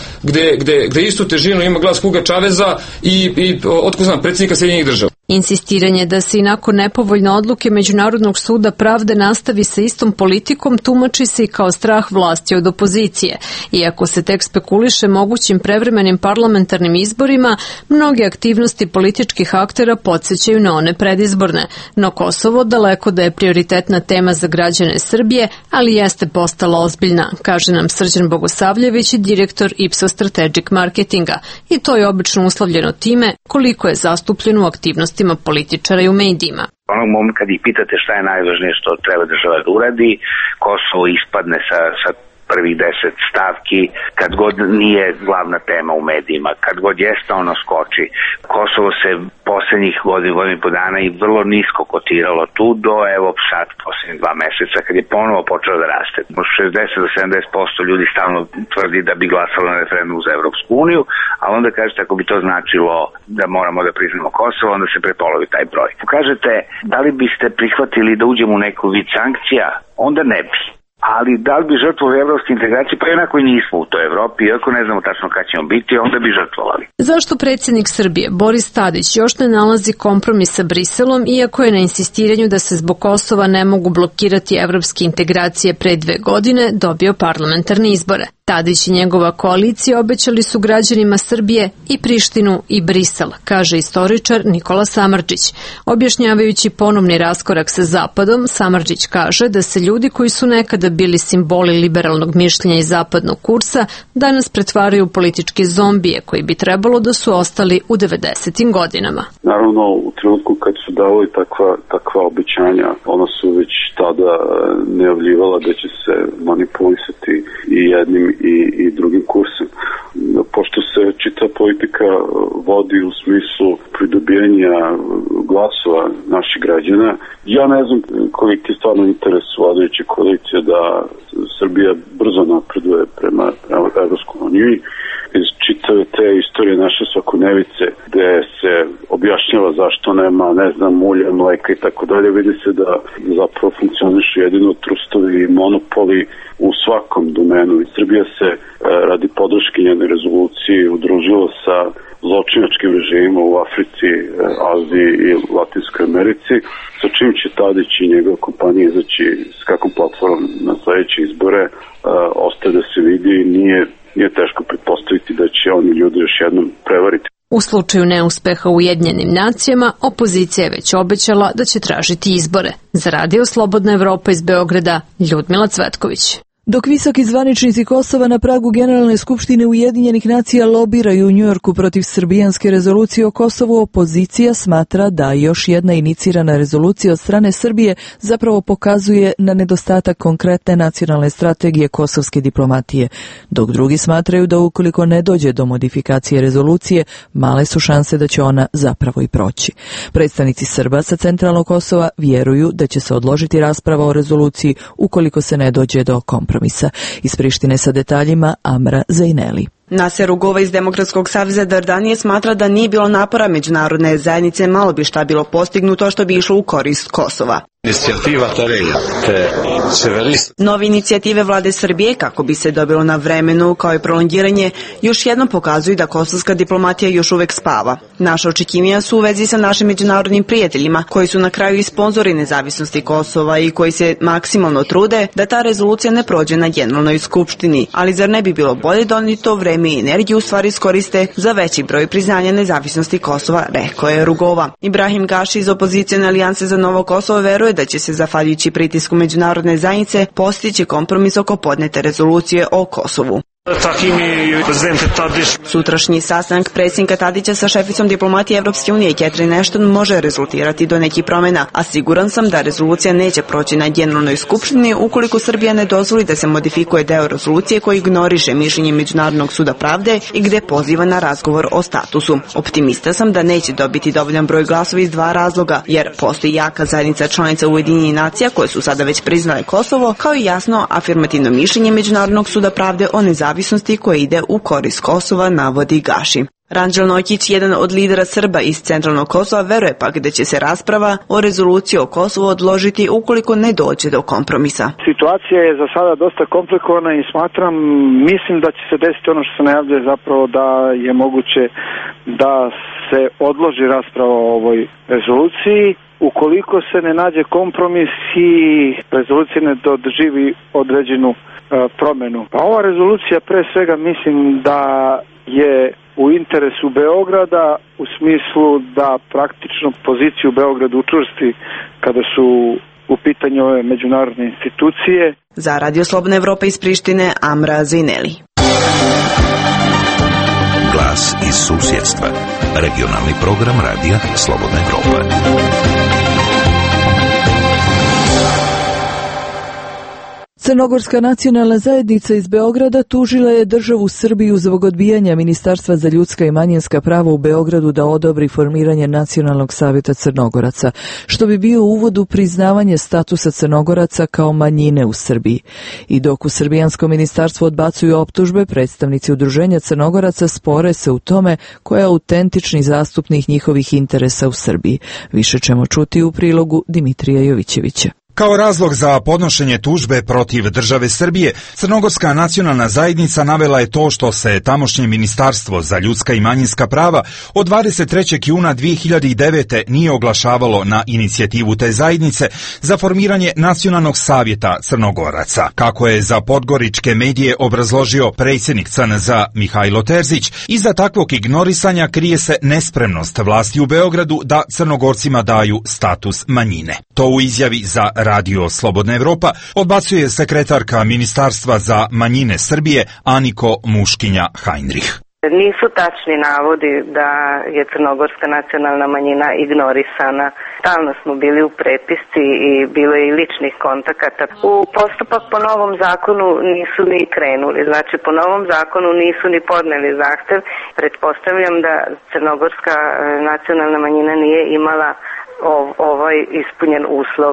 gde istu težinu ima glas Huga Čaveza i otko znam, predsjednika Sjedinjenih država? Insistiranje da se i nakon nepovoljne odluke Međunarodnog suda pravde nastavi sa istom politikom tumači se i kao strah vlasti od opozicije. Iako se tek spekuliše mogućim prevremenim parlamentarnim izborima, mnoge aktivnosti političkih aktera podsjećaju na one predizborne. No Kosovo daleko da je prioritetna tema za građane Srbije, ali jeste postala ozbiljna, kaže nam Srđan Bogosavljević, direktor Ipsos Strategic Marketinga. I to je obično uslovljeno time koliko je zastupljeno u aktivnostima političara i u medijima. Onog momenta kad ih pitate šta je najvažnije što treba država da uradi, Kosovo ispadne sa prvih 10 stavki, kad god nije glavna tema u medijima, kad god jeste ono skoči. Kosovo se poslednjih godinu i po dana i vrlo nisko kotiralo tu do evo sad poslednjih 2 meseca kad je ponovo počelo da raste. 60 do 70% ljudi stalno tvrdi da bi glasalo na referendum za Evropsku uniju, a onda kažete ako bi to značilo da moramo da priznamo Kosovo, onda se prepolovi taj broj. Kažete da li biste prihvatili da uđemo u neku vid sankcija, onda ne bi. Ali da li bi žrtvovali evropske integracije, pa jednako i nismo u toj Evropi, iako ne znamo tačno kad ćemo biti, onda bi žrtvovali. Zašto predsjednik Srbije Boris Tadić još ne nalazi kompromis sa Briselom, iako je na insistiranju da se zbog Kosova ne mogu blokirati evropske integracije pre 2 godine dobio parlamentarne izbore? Tadić i njegova koalicija obećali su građanima Srbije i Prištinu i Brisel, kaže istoričar Nikola Samardžić. Objašnjavajući ponovni raskorak sa Zapadom, Samardžić kaže da se ljudi koji su nekada bili simboli liberalnog mišljenja i zapadnog kursa danas pretvaraju u političke zombije koji bi trebalo da su ostali u 90. godinama. Naravno, u trenutku kad su davali takva obećanja, ona su već tada najavljivala da će se manipulisati i jednim i drugim kursem. Pošto se čita politika vodi u smislu pridobijanja glasova naših građana, ja ne znam koliki je stvarno interes vladajuće koalicije da Srbija brzo napreduje prema Evropskoj uniji. Iz čitave te istorije naše svakodnevice gde se objašnjava zašto nema, ne znam, ulja, mleka i tako dalje, vidi se da zapravo funkcionišu jedino trustovi i monopoli u svakom domenu. I Srbija se radi podrške njenoj rezoluciji udružila sa zločinačkim režimima u Africi, Aziji i Latinskoj Americi, sa čim će Tadić i njegova kompanija izaći s kakvom platformom na sledeće izbore, ostaje da se vidi i nije teško pretpostaviti da će oni ljudi još jednom prevariti. U slučaju neuspeha u Ujedinjenim nacijama, opozicija je već obećala da će tražiti izbore. Za Radio Slobodna Evropa iz Beograda, Ljudmila Cvetković. Dok visoki zvaničnici Kosova na pragu Generalne skupštine Ujedinjenih nacija lobiraju u Njujorku protiv srbijanske rezolucije o Kosovu, opozicija smatra da još jedna inicirana rezolucija od strane Srbije zapravo pokazuje na nedostatak konkretne nacionalne strategije kosovske diplomatije, dok drugi smatraju da ukoliko ne dođe do modifikacije rezolucije, male su šanse da će ona zapravo i proći. Predstavnici Srba sa centralnog Kosova vjeruju da će se odložiti rasprava o rezoluciji ukoliko se ne dođe do kompromisa. Iz Prištine sa detaljima Amra Zajneli. Naser Rugova iz Demokratskog saveza Dardanije smatra da nije bilo napora međunarodne zajednice, malo bi šta bilo postignuto što bi išlo u korist Kosova. Nove inicijative vlade Srbije kako bi se dobilo na vremenu kao i prolongiranje još jednom pokazuju da kosovska diplomatija još uvek spava. Naša očekivanja su u vezi sa našim međunarodnim prijateljima koji su na kraju i sponzori nezavisnosti Kosova i koji se maksimalno trude da ta rezolucija ne prođe na Generalnoj skupštini. Ali zar ne bi bilo bolje da oni to vreme i energiju u stvari iskoriste za veći broj priznanja nezavisnosti Kosova, rekao je Rugova. Ibrahim Gaši iz opozicijone alijanse za Novo Kosovo veruje je da će se, zahvaljujući pritisku međunarodne zajednice, postići kompromis oko podnete rezolucije o Kosovu. Sutrašnji sastanak predsjednika Tadića sa šeficom diplomatije Evropske unije Catherine Ashton može rezultirati do nekih promjena, a siguran sam da rezolucija neće proći na Generalnoj skupštini ukoliko Srbija ne dozvoli da se modifikuje deo rezolucije koji ignoriše mišljenje Međunarodnog suda pravde i gde poziva na razgovor o statusu. Optimista sam da neće dobiti dovoljan broj glasova iz dva razloga, jer postoji jaka zajednica članica Ujedinjenih nacija koje su sada već priznale Kosovo, kao i jasno afirmativno mišljenje Međunarodnog suda pravde o nezavisnosti koje ide u korist Kosova, navodi Gaši. Ranđel Nokić, jedan od lidera Srba iz centralnog Kosova, veruje pak da će se rasprava o rezoluciji o Kosovu odložiti ukoliko ne dođe do kompromisa. Situacija je za sada dosta komplikovana i mislim da će se desiti ono što se najavljuje, zapravo da je moguće da se odloži rasprava o ovoj rezoluciji. Ukoliko se ne nađe kompromis i rezolucija ne doživi određenu promjenu. Pa ova rezolucija pre svega mislim da je u interesu Beograda u smislu da praktično poziciju Beograda učvrsti kada su u pitanju ove međunarodne institucije. Za Radio Slobodna Evropa iz Prištine, Amra Zineli. Glas iz susjedstva. Regionalni program Radija Slobodna Evropa. Crnogorska nacionalna zajednica iz Beograda tužila je državu Srbiju zbog odbijanja Ministarstva za ljudska i manjinska prava u Beogradu da odobri formiranje Nacionalnog savjeta Crnogoraca, što bi bio uvod u priznavanje statusa Crnogoraca kao manjine u Srbiji. I dok u srbijansko ministarstvo odbacuju optužbe, predstavnici udruženja Crnogoraca spore se u tome ko je autentični zastupnik njihovih interesa u Srbiji. Više ćemo čuti u prilogu Dimitrija Jovićevića. Kao razlog za podnošenje tužbe protiv države Srbije, Crnogorska nacionalna zajednica navela je to što se tamošnje Ministarstvo za ljudska i manjinska prava od 23. juna 2009. nije oglašavalo na inicijativu te zajednice za formiranje Nacionalnog savjeta Crnogoraca. Kako je za podgoričke medije obrazložio predsjednik CNZ Mihajlo Terzić, iza takvog ignorisanja krije se nespremnost vlasti u Beogradu da Crnogorcima daju status manjine. To u izjavi za Radio Slobodna Evropa odbacuje sekretarka Ministarstva za manjine Srbije Aniko Muškinja Heinrich. Nisu tačni navodi da je crnogorska nacionalna manjina ignorisana. Stalno smo bili u prepisci i bilo je i ličnih kontakata. U postupak po novom zakonu nisu ni krenuli, znači po novom zakonu nisu ni podneli zahtev. Pretpostavljam da crnogorska nacionalna manjina nije imala ovaj ispunjen uslov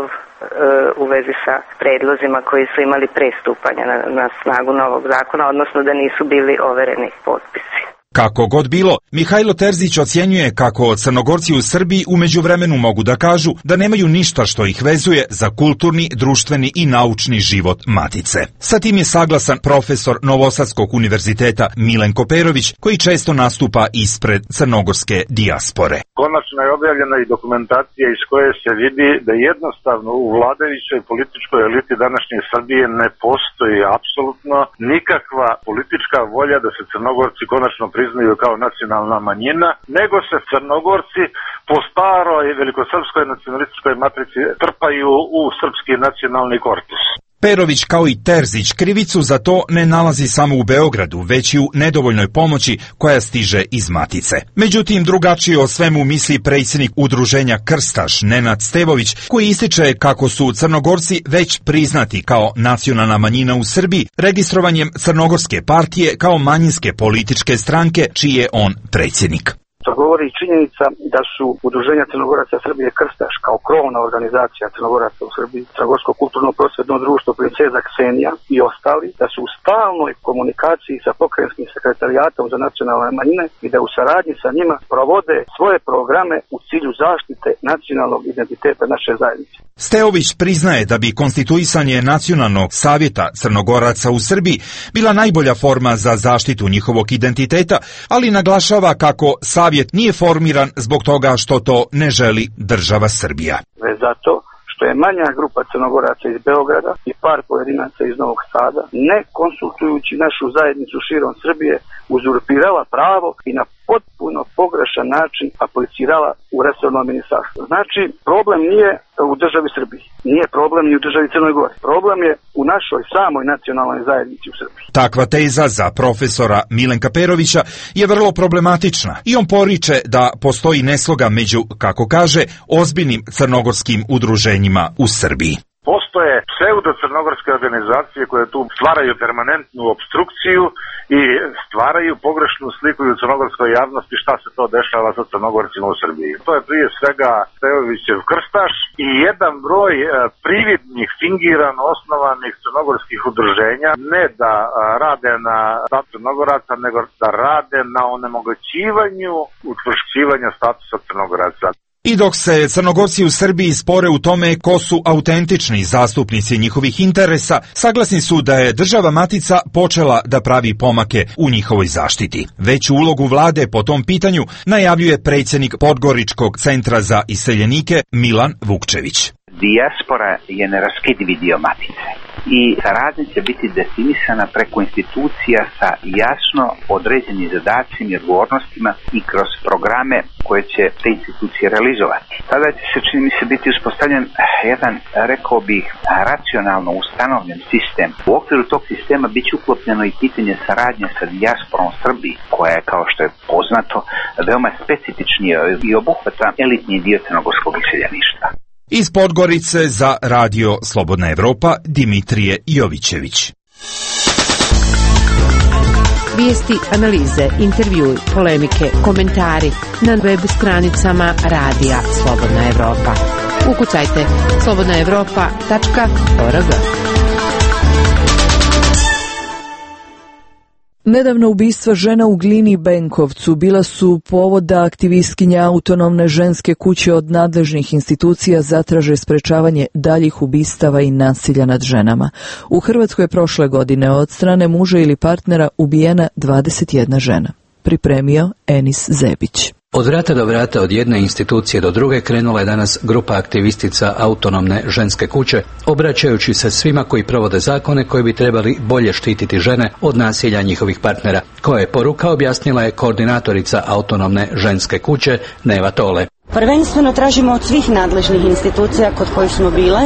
u vezi sa predlozima koji su imali prestupanja na snagu novog zakona, odnosno da nisu bili overeni potpisi. Kako god bilo, Mihajlo Terzić ocjenjuje kako Crnogorci u Srbiji u međuvremenu mogu da kažu da nemaju ništa što ih vezuje za kulturni, društveni i naučni život matice. Sa tim je saglasan profesor Novosadskog univerziteta Milenko Perović, koji često nastupa ispred crnogorske dijaspore. Konačno je objavljena i dokumentacija iz koje se vidi da jednostavno u vladajućoj političkoj eliti današnje Srbije ne postoji apsolutno nikakva politička volja da se Crnogorci konačno priznaju kao nacionalna manjina, nego se Crnogorci po staroj velikosrpskoj nacionalističkoj matrici trpaju u srpski nacionalni korpus. Perović kao i Terzić krivicu za to ne nalazi samo u Beogradu, već i u nedovoljnoj pomoći koja stiže iz matice. Međutim, drugačije o svemu misli predsjednik udruženja Krstaš Nenad Stevović, koji ističe kako su Crnogorci već priznati kao nacionalna manjina u Srbiji registrovanjem Crnogorske partije kao manjinske političke stranke, čiji je on predsjednik. To govori činjenica da su udruženja Crnogoraca Srbije Krstaš kao krovna organizacija Crnogoraca u Srbiji, Crnogorsko kulturno prosvetno društvo Princeza Ksenija i ostali, da su u stalnoj komunikaciji sa pokrajinskim sekretarijatom za nacionalne manjine i da u saradnji sa njima provode svoje programe u cilju zaštite nacionalnog identiteta naše zajednice. Steović priznaje da bi konstituisanje Nacionalnog savjeta Crnogoraca u Srbiji bila najbolja forma za zaštitu njihovog identiteta, ali naglašava kako savjet nije formiran zbog toga što to ne želi država Srbija. Već zato što je manja grupa Crnogoraca iz Beograda i par pojedinaca iz Novog Sada, ne konsultujući našu zajednicu širom Srbije, uzurpirala pravo i na potpuno pogrešan način aplicirala u resorno ministarstvo. Znači, problem nije u državi Srbiji, nije problem ni u državi Crnoj Gori. Problem je u našoj samoj nacionalnoj zajednici u Srbiji. Takva teza za profesora Milenka Perovića je vrlo problematična i on poriče da postoji nesloga među, kako kaže, ozbiljnim crnogorskim udruženjima u Srbiji. Postoje pseudo-crnogorske organizacije koje tu stvaraju permanentnu obstrukciju i stvaraju pogrešnu sliku u crnogorskoj javnosti šta se to dešava sa Crnogorcima u Srbiji. To je prije svega Pejovićev krstaš i jedan broj prividnih, fingirano osnovanih crnogorskih udruženja, ne da rade na statusu Crnogoraca, nego da rade na onemogućivanju učvršćivanja statusa Crnogoraca. I dok se Crnogorci u Srbiji spore u tome ko su autentični zastupnici njihovih interesa, saglasni su da je država matica počela da pravi pomake u njihovoj zaštiti. Veću ulogu vlade po tom pitanju najavljuje predsjednik Podgoričkog centra za iseljenike Milan Vukčević. Dijaspora je neraskidivi dio matice i saradnja će biti definisana preko institucija sa jasno određenim zadacima i odgovornostima i kroz programe koje će te institucije realizovati. Tada će se, čini mi se, biti uspostavljen jedan, rekao bih, racionalno ustanovljen sistem. U okviru tog sistema bit će uklopljeno i pitanje saradnje sa dijasporom Srbiji, koja je, kao što je poznato, veoma specifični i obuhvata elitni dio crnogorskog iseljeništva. Iz Podgorice za Radio Slobodna Evropa Dimitrije Jovićević. Vijesti, analize, intervjui, polemike, komentari na web stranicama Radija Slobodna Evropa. Ukucajte slobodnaevropa.org. Nedavno ubistva žena u Glini i Benkovcu bila su povod da aktivistkinja Autonomne ženske kuće od nadležnih institucija zatraže sprečavanje daljih ubistava i nasilja nad ženama. U Hrvatskoj je prošle godine od strane muža ili partnera ubijena 21 žena. Pripremio Enis Zebić. Od vrata do vrata, od jedne institucije do druge krenula je danas grupa aktivistica Autonomne ženske kuće, obraćajući se svima koji provode zakone koji bi trebali bolje štititi žene od nasilja njihovih partnera. Koja je poruka, objasnila je koordinatorica Autonomne ženske kuće Neva Tole. Prvenstveno tražimo od svih nadležnih institucija kod kojih smo bile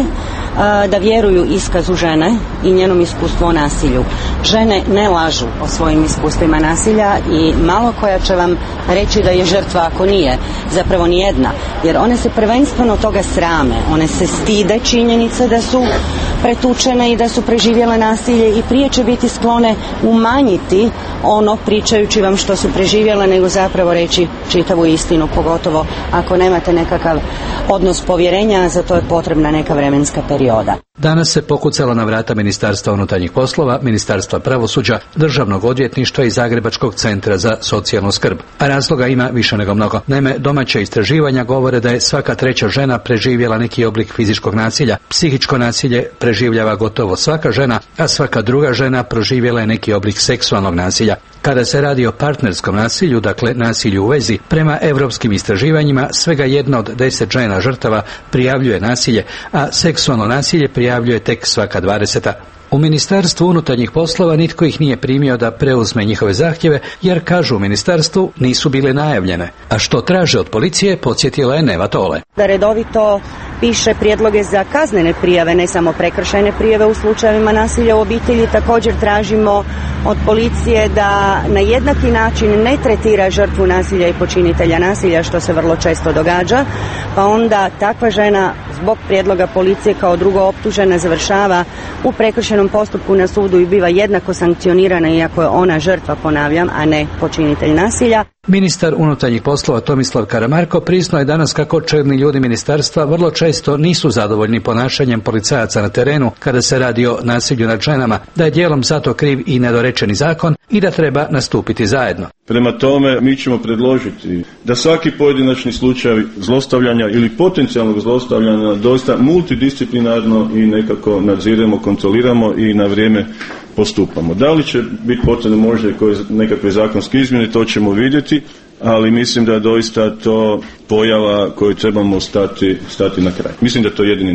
da vjeruju iskazu žene i njenom iskustvu o nasilju. Žene ne lažu o svojim iskustvima nasilja i malo koja će vam reći da je žrtva ako nije, zapravo nijedna, jer one se prvenstveno toga srame, one se stide činjenice da su pretučene i da su preživjele nasilje i prije će biti sklone umanjiti ono pričajući vam što su preživjele nego zapravo reći čitavu istinu, pogotovo ako nemate nekakav odnos povjerenja, za to je potrebna neka vremenska perioda. Danas se pokucalo na vrata Ministarstva unutarnjih poslova, Ministarstva pravosuđa, Državnog odvjetništva i Zagrebačkog centra za socijalnu skrb. A razloga ima više nego mnogo. Naime, domaća istraživanja govore da je svaka treća žena preživjela neki oblik fizičkog nasilja. Psihičko nasilje preživljava gotovo svaka žena, a svaka druga žena proživjela je neki oblik seksualnog nasilja. Kada se radi o partnerskom nasilju, dakle nasilju u vezi, prema europskim istraživanjima svega 1 od 10 žena žrtava prijavljuje nasilje, a seksualno nasilje prijavljuje tek svaka 20. U Ministarstvu unutarnjih poslova nitko ih nije primio da preuzme njihove zahtjeve, jer, kažu u ministarstvu, nisu bile najavljene. A što traže od policije, podsjetila je Neva Tole. Da redovito piše prijedloge za kaznene prijave, ne samo prekršajne prijave u slučajevima nasilja u obitelji. Također tražimo od policije da na jednaki način ne tretira žrtvu nasilja i počinitelja nasilja, što se vrlo često događa, pa onda takva žena zbog prijedloga policije kao drugo optužena završava u prekršajnom postupku na sudu i biva jednako sankcionirana iako je ona žrtva, ponavljam, a ne počinitelj nasilja. Ministar unutarnjih poslova Tomislav Karamarko priznao je danas kako čelni ljudi ministarstva vrlo često nisu zadovoljni ponašanjem policajaca na terenu kada se radi o nasilju nad ženama, da je dijelom zato kriv i nedorečeni zakon i da treba nastupiti zajedno. Prema tome, mi ćemo predložiti da svaki pojedinačni slučaj zlostavljanja ili potencijalnog zlostavljanja dosta multidisciplinarno i nekako nadziremo, kontroliramo i na vrijeme postupamo. Da li će biti potrebno možda i nekakve zakonske izmjene, to ćemo vidjeti, ali mislim da je doista to pojava koju trebamo stati na kraj. Mislim da je to jedini način.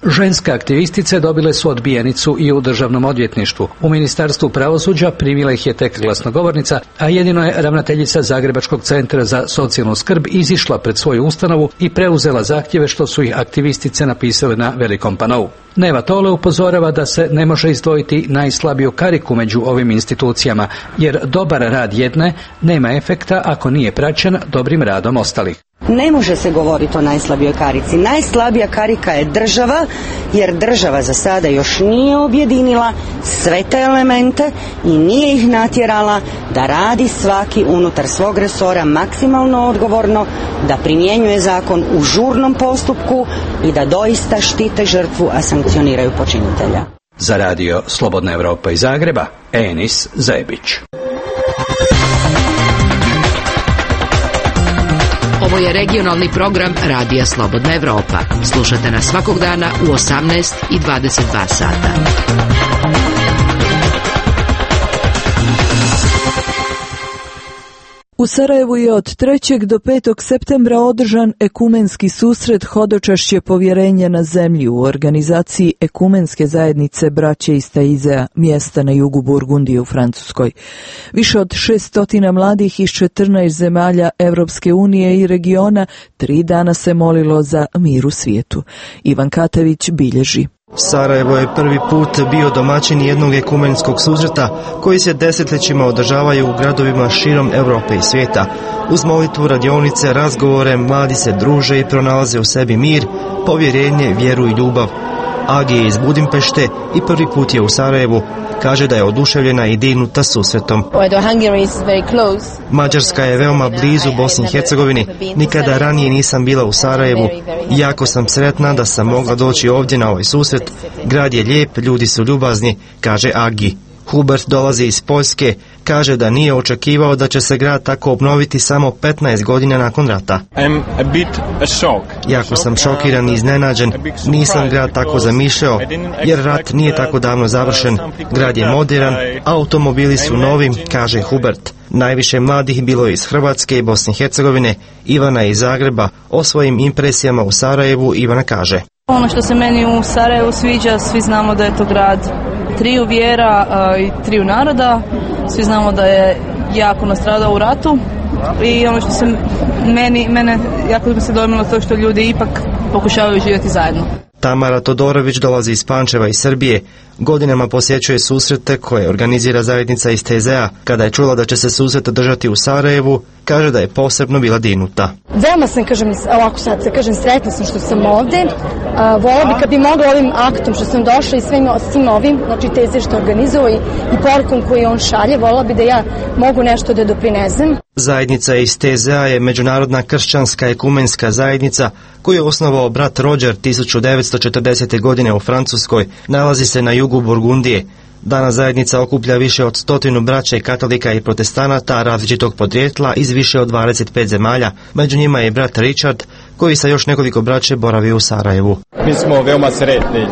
Ženske aktivistice dobile su odbijenicu i u državnom odvjetništvu. U Ministarstvu pravosuđa primila ih je tek glasnogovornica, a jedino je ravnateljica Zagrebačkog centra za socijalnu skrb izišla pred svoju ustanovu i preuzela zahtjeve što su ih aktivistice napisale na velikom panou. Neva Tole upozorava da se ne može izdvojiti najslabiju kariku među ovim institucijama, jer dobar rad jedne nema efekta ako nije praćen dobrim radom ostalih. Ne može se govoriti o najslabijoj karici. Najslabija karika je država, jer država za sada još nije objedinila sve te elemente i nije ih natjerala da radi svaki unutar svog resora maksimalno odgovorno, da primjenjuje zakon u žurnom postupku i da doista štite žrtvu, a sankcioniraju počinitelja. Za radio Slobodna Evropa iz Zagreba, Enis Zebić. Ovo je regionalni program Radija Slobodna Evropa. Slušate nas svakog dana u 18 i 22 sata. U Sarajevu je od 3. do 5. septembra održan ekumenski susret Hodočašće povjerenja na zemlji u organizaciji Ekumenske zajednice Braće iz Taizea, mjesta na jugu Burgundije u Francuskoj. Više od 600 mladih iz 14 zemalja Evropske unije i regiona 3 dana se molilo za mir u svijetu. Ivan Katević bilježi. Sarajevo je prvi put bio domaćin jednog ekumenskog susreta koji se desetljećima održavaju u gradovima širom Europe i svijeta. Uz molitvu, radionice, razgovore, mladi se druže i pronalaze u sebi mir, povjerenje, vjeru i ljubav. Agi je iz Budimpešte i prvi put je u Sarajevu. Kaže da je oduševljena i dignuta susretom. Mađarska je veoma blizu Bosni i Hercegovini. Nikada ranije nisam bila u Sarajevu. Jako sam sretna da sam mogla doći ovdje na ovaj susret. Grad je lijep, ljudi su ljubazni, kaže Agi. Hubert dolazi iz Poljske, kaže da nije očekivao da će se grad tako obnoviti samo 15 godina nakon rata. Jako sam šokiran i iznenađen, nisam grad tako zamišljao, jer rat nije tako davno završen. Grad je modern, automobili su novi, kaže Hubert. Najviše mladih bilo je iz Hrvatske i Bosne i Hercegovine, Ivana je iz Zagreba. O svojim impresijama u Sarajevu Ivana kaže. Ono što se meni u Sarajevu sviđa, svi znamo da je to grad 3 vjera i 3 naroda, svi znamo da je jako nastradao u ratu i ono što se mene jako se dojmilo to što ljudi ipak pokušavaju živjeti zajedno. Tamara Todorović dolazi iz Pančeva i Srbije. Godinama posjećuje susrete koje organizira zajednica iz TZ-a. Kada je čula da će se susret održati u Sarajevu, kaže da je posebno bila dignuta. Veoma sam, ovako sad se kažem, sretna sam što sam ovdje. Vola bi kad bi mogla ovim aktom što sam došla i svim ovim, znači TZ što organizuo i porukom koju on šalje, vola bi da ja mogu nešto da doprinesem. Zajednica iz TZ-a je međunarodna kršćanska ekumenska zajednica koju je osnovao brat Rođer 1940. godine u Francuskoj. Nalazi se na jugu Burgundije. Danas zajednica okuplja više od 100 braća i katolika i protestanata različitog podrijetla iz više od 25 zemalja. Među njima je brat Richard, koji sa još nekoliko braće boravi u Sarajevu. Mi smo veoma sretni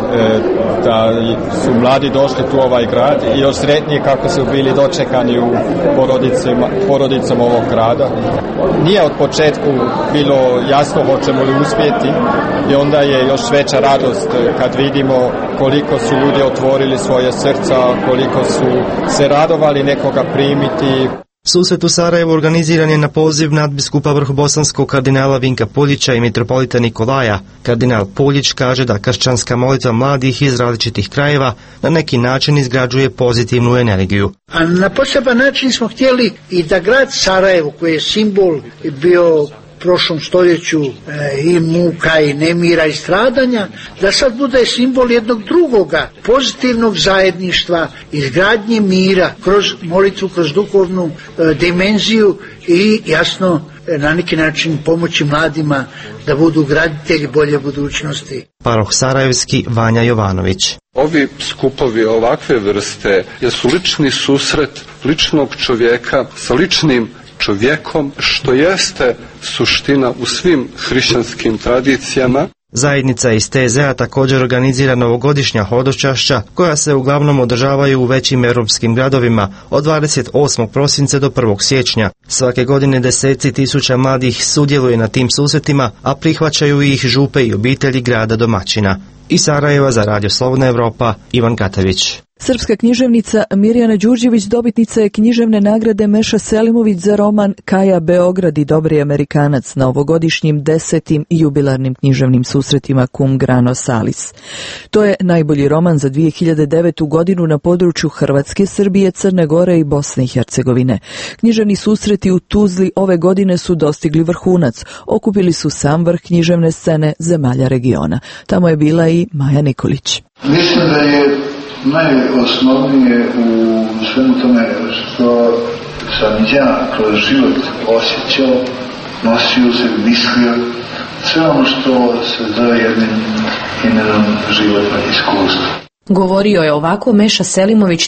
da su mladi došli tu ovaj grad i još sretniji kako su bili dočekani u porodicama ovog grada. Nije od početku bilo jasno hoćemo li uspjeti i onda je još veća radost kad vidimo koliko su ljudi otvorili svoje srca, koliko su se radovali nekoga primiti. Susret u Sarajevu organiziran je na poziv nadbiskupa vrhobosanskog kardinala Vinka Poljića i mitropolita Nikolaja. Kardinal Poljić kaže da kršćanska molitva mladih iz različitih krajeva na neki način izgrađuje pozitivnu energiju. A na poseban način smo htjeli i da grad Sarajevo, koji je simbol bio prošlom stoljeću i muka i nemira i stradanja, da sad bude simbol jednog drugoga pozitivnog zajedništva, izgradnje mira kroz molitvu, kroz duhovnu dimenziju i jasno na neki način pomoći mladima da budu graditelji bolje budućnosti. Paroh sarajevski Vanja Jovanović. Ovi skupovi ovakve vrste jesu lični susret ličnog čovjeka sa ličnim čovjekom, što jeste suština u svim hrišćanskim tradicijama. Zajednica iz TZ-a također organizira novogodišnja hodočašća koja se uglavnom održavaju u većim europskim gradovima od 28. prosinca do 1. siječnja. Svake godine deseci tisuća mladih sudjeluje na tim susretima, a prihvaćaju ih župe i obitelji grada domaćina. Iz Sarajeva za Radio Slobodna Evropa, Ivan Katavić. Srpska književnica Mirjana Đurđević dobitnica je književne nagrade Meša Selimović za roman Kaja Beograd i Dobri Amerikanac na ovogodišnjim 10. jubilarnim književnim susretima Cum Grano Salis. To je najbolji roman za 2009. godinu na području Hrvatske, Srbije, Crne Gore i Bosne i Hercegovine. Književni susreti u Tuzli ove godine su dostigli vrhunac. Okupili su sam vrh književne scene zemalja regiona. Tamo je bila i Maja Nikolić. Mislim da je najosnovnije u svemu tome što sam ja kroz život osjećao, nosio se, mislio, sve ono što se zove jednim imenom životno iskustvo. Govorio je ovako Meša Selimović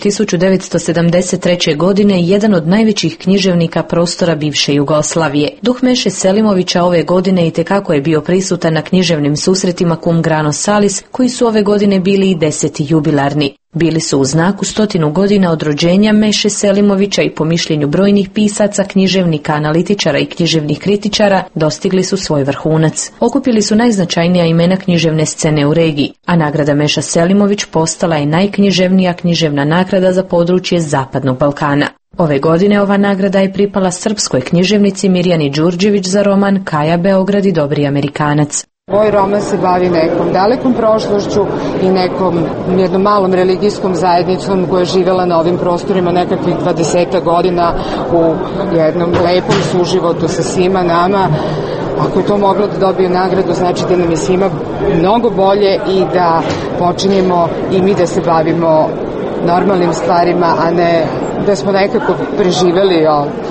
1973. godine, jedan od najvećih književnika prostora bivše Jugoslavije. Duh Meše Selimovića ove godine itekako je bio prisutan na književnim susretima Cum Grano Salis, koji su ove godine bili i 10. jubilarni. Bili su u znaku 100 godina od rođenja Meše Selimovića i po mišljenju brojnih pisaca, književnika, analitičara i književnih kritičara dostigli su svoj vrhunac. Okupili su najznačajnija imena književne scene u regiji, a nagrada Meša Selimović postala je najknjiževnija književna nagrada za područje Zapadnog Balkana. Ove godine ova nagrada je pripala srpskoj književnici Mirjani Đurđević za roman Kaja Beograd i Dobri Amerikanac. Ovaj roman se bavi nekom dalekom prošlošću i nekom jednom malom religijskom zajednicom koja je živjela na ovim prostorima nekakvih 20 godina u jednom lepom suživotu sa svima nama. Ako je to moglo da dobije nagradu, znači da nam je svima mnogo bolje i da počinjemo i mi da se bavimo normalnim stvarima, a ne da smo nekako preživeli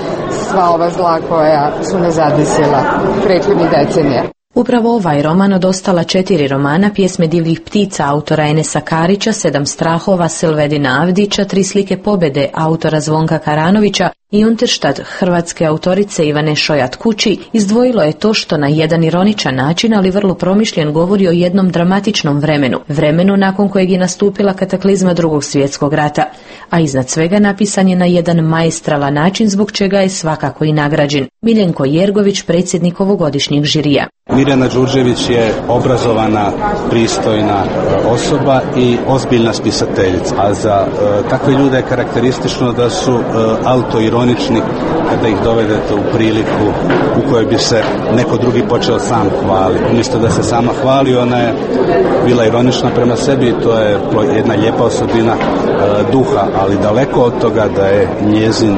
sva ova zla koja su nas zadesila prethodnih decenija. Upravo ovaj roman od ostala 4 romana, Pjesme divljih ptica autora Enesa Karića, 7 strahova Silvedina Avdića, 3 slike pobjede autora Zvonka Karanovića i Unterštad hrvatske autorice Ivane Šojat Kući izdvojilo je to što na jedan ironičan način, ali vrlo promišljen, govori o jednom dramatičnom vremenu nakon kojeg je nastupila kataklizma Drugog svjetskog rata, a iznad svega napisan je na jedan maestralan način zbog čega je svakako i nagrađen. Miljenko Jergović, predsjednik ovogodišnjeg žirija. Mirjana Đurđević je obrazovana, pristojna osoba i ozbiljna spisateljica. A za takve ljude je karakteristično da su autoironični kada ih dovedete u priliku u kojoj bi se neko drugi počeo sam hvaliti. Umjesto da se sama hvali, ona je bila ironična prema sebi i to je jedna lijepa osobina duha, ali daleko od toga da je njezin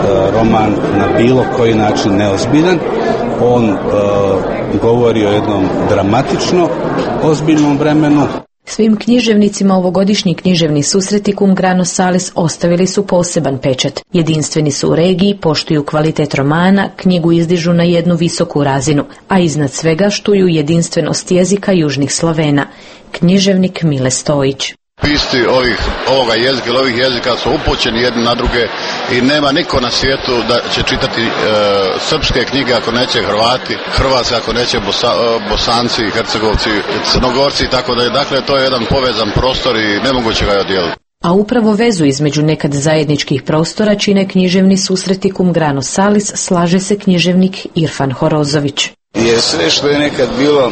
roman na bilo koji način neozbiljan. On govori o jednom dramatično ozbiljnom vremenu. Svim književnicima ovogodišnji književni susreti Cum Grano Salis ostavili su poseban pečat. Jedinstveni su u regiji, poštuju kvalitet romana, knjigu izdižu na jednu visoku razinu, a iznad svega štuju jedinstvenost jezika južnih Slovena. Književnik Mile Stojić. Pisci ovoga jezika ili ovih jezika su upućeni jedni na druge i nema niko na svijetu da će čitati srpske knjige ako neće Hrvati, hrvatske ako neće Bosanci, Hercegovci, Crnogorci i tako dalje. Dakle, to je jedan povezan prostor i nemoguće ga je odijeliti. A upravo vezu između nekad zajedničkih prostora čine književni susreti Cum Grano Salis, slaže se književnik Irfan Horozović. Je sve što je nekad bilo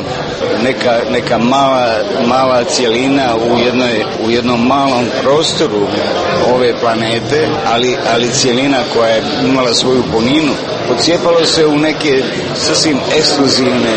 neka mala cjelina u jednom malom prostoru ove planete, ali cjelina koja je imala svoju puninu, pocijepalo se u neke sasvim ekskluzivne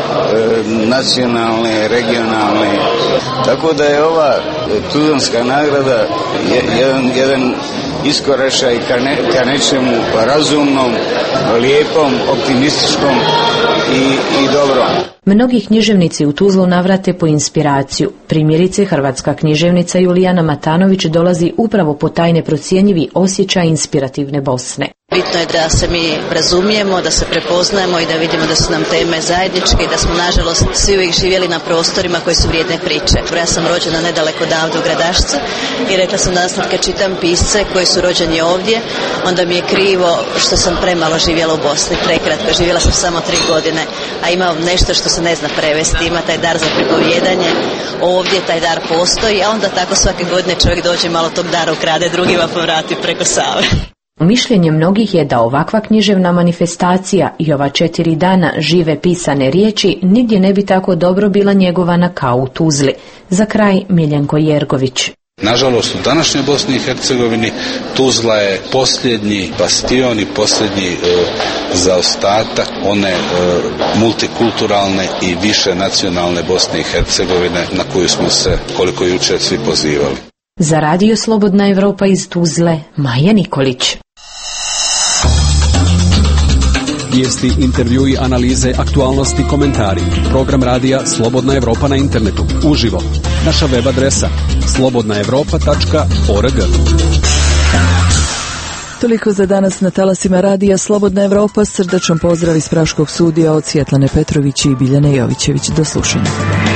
nacionalne, regionalne. Tako da je ova Tuzlanska nagrada jedan iskorašaj ka nečemu razumnom, lijepom, optimističkom i dobrom. Mnogi književnici u Tuzlu navrate po inspiraciju. Primjerice, hrvatska književnica Julijana Matanović dolazi upravo po taj neprocjenjivi osjećaj inspirativne Bosne. Bitno je da se mi razumijemo, da se prepoznajemo i da vidimo da su nam teme zajedničke i da smo nažalost svi uvijek živjeli na prostorima koji su vrijedne priče. Ja sam rođena nedaleko odavde u Gradašcu i rekla sam danas kad čitam pisce koji su rođeni ovdje, onda mi je krivo što sam premalo živjela u Bosni, prekratko. Živjela sam samo 3 godine, a imam nešto što se ne zna prevesti, ima taj dar za pripovjedanje, ovdje taj dar postoji, a onda tako svake godine čovjek dođe malo tog dara ukrade drugima pa vrati preko Save. Mišljenje mnogih je da ovakva književna manifestacija i ova 4 dana žive pisane riječi nigdje ne bi tako dobro bila njegovana kao u Tuzli. Za kraj Miljenko Jergović. Nažalost, u današnjoj Bosni i Hercegovini Tuzla je posljednji bastion i posljednji zaostatak one multikulturalne i više nacionalne Bosne i Hercegovine na koju smo se, koliko jučer, svi pozivali. Za Radio Slobodna Evropa iz Tuzle, Maja Nikolić. Vijesti, intervjui, analize, aktualnosti, komentari. Program radija Slobodna Evropa na internetu, uživo. Naša web adresa slobodnaevropa.org. Toliko za danas na talasima radija Slobodna Evropa. Srdačan pozdrav iz Praškog studija od Svjetlane Petrović i Biljane Jovićević. Do slušanja.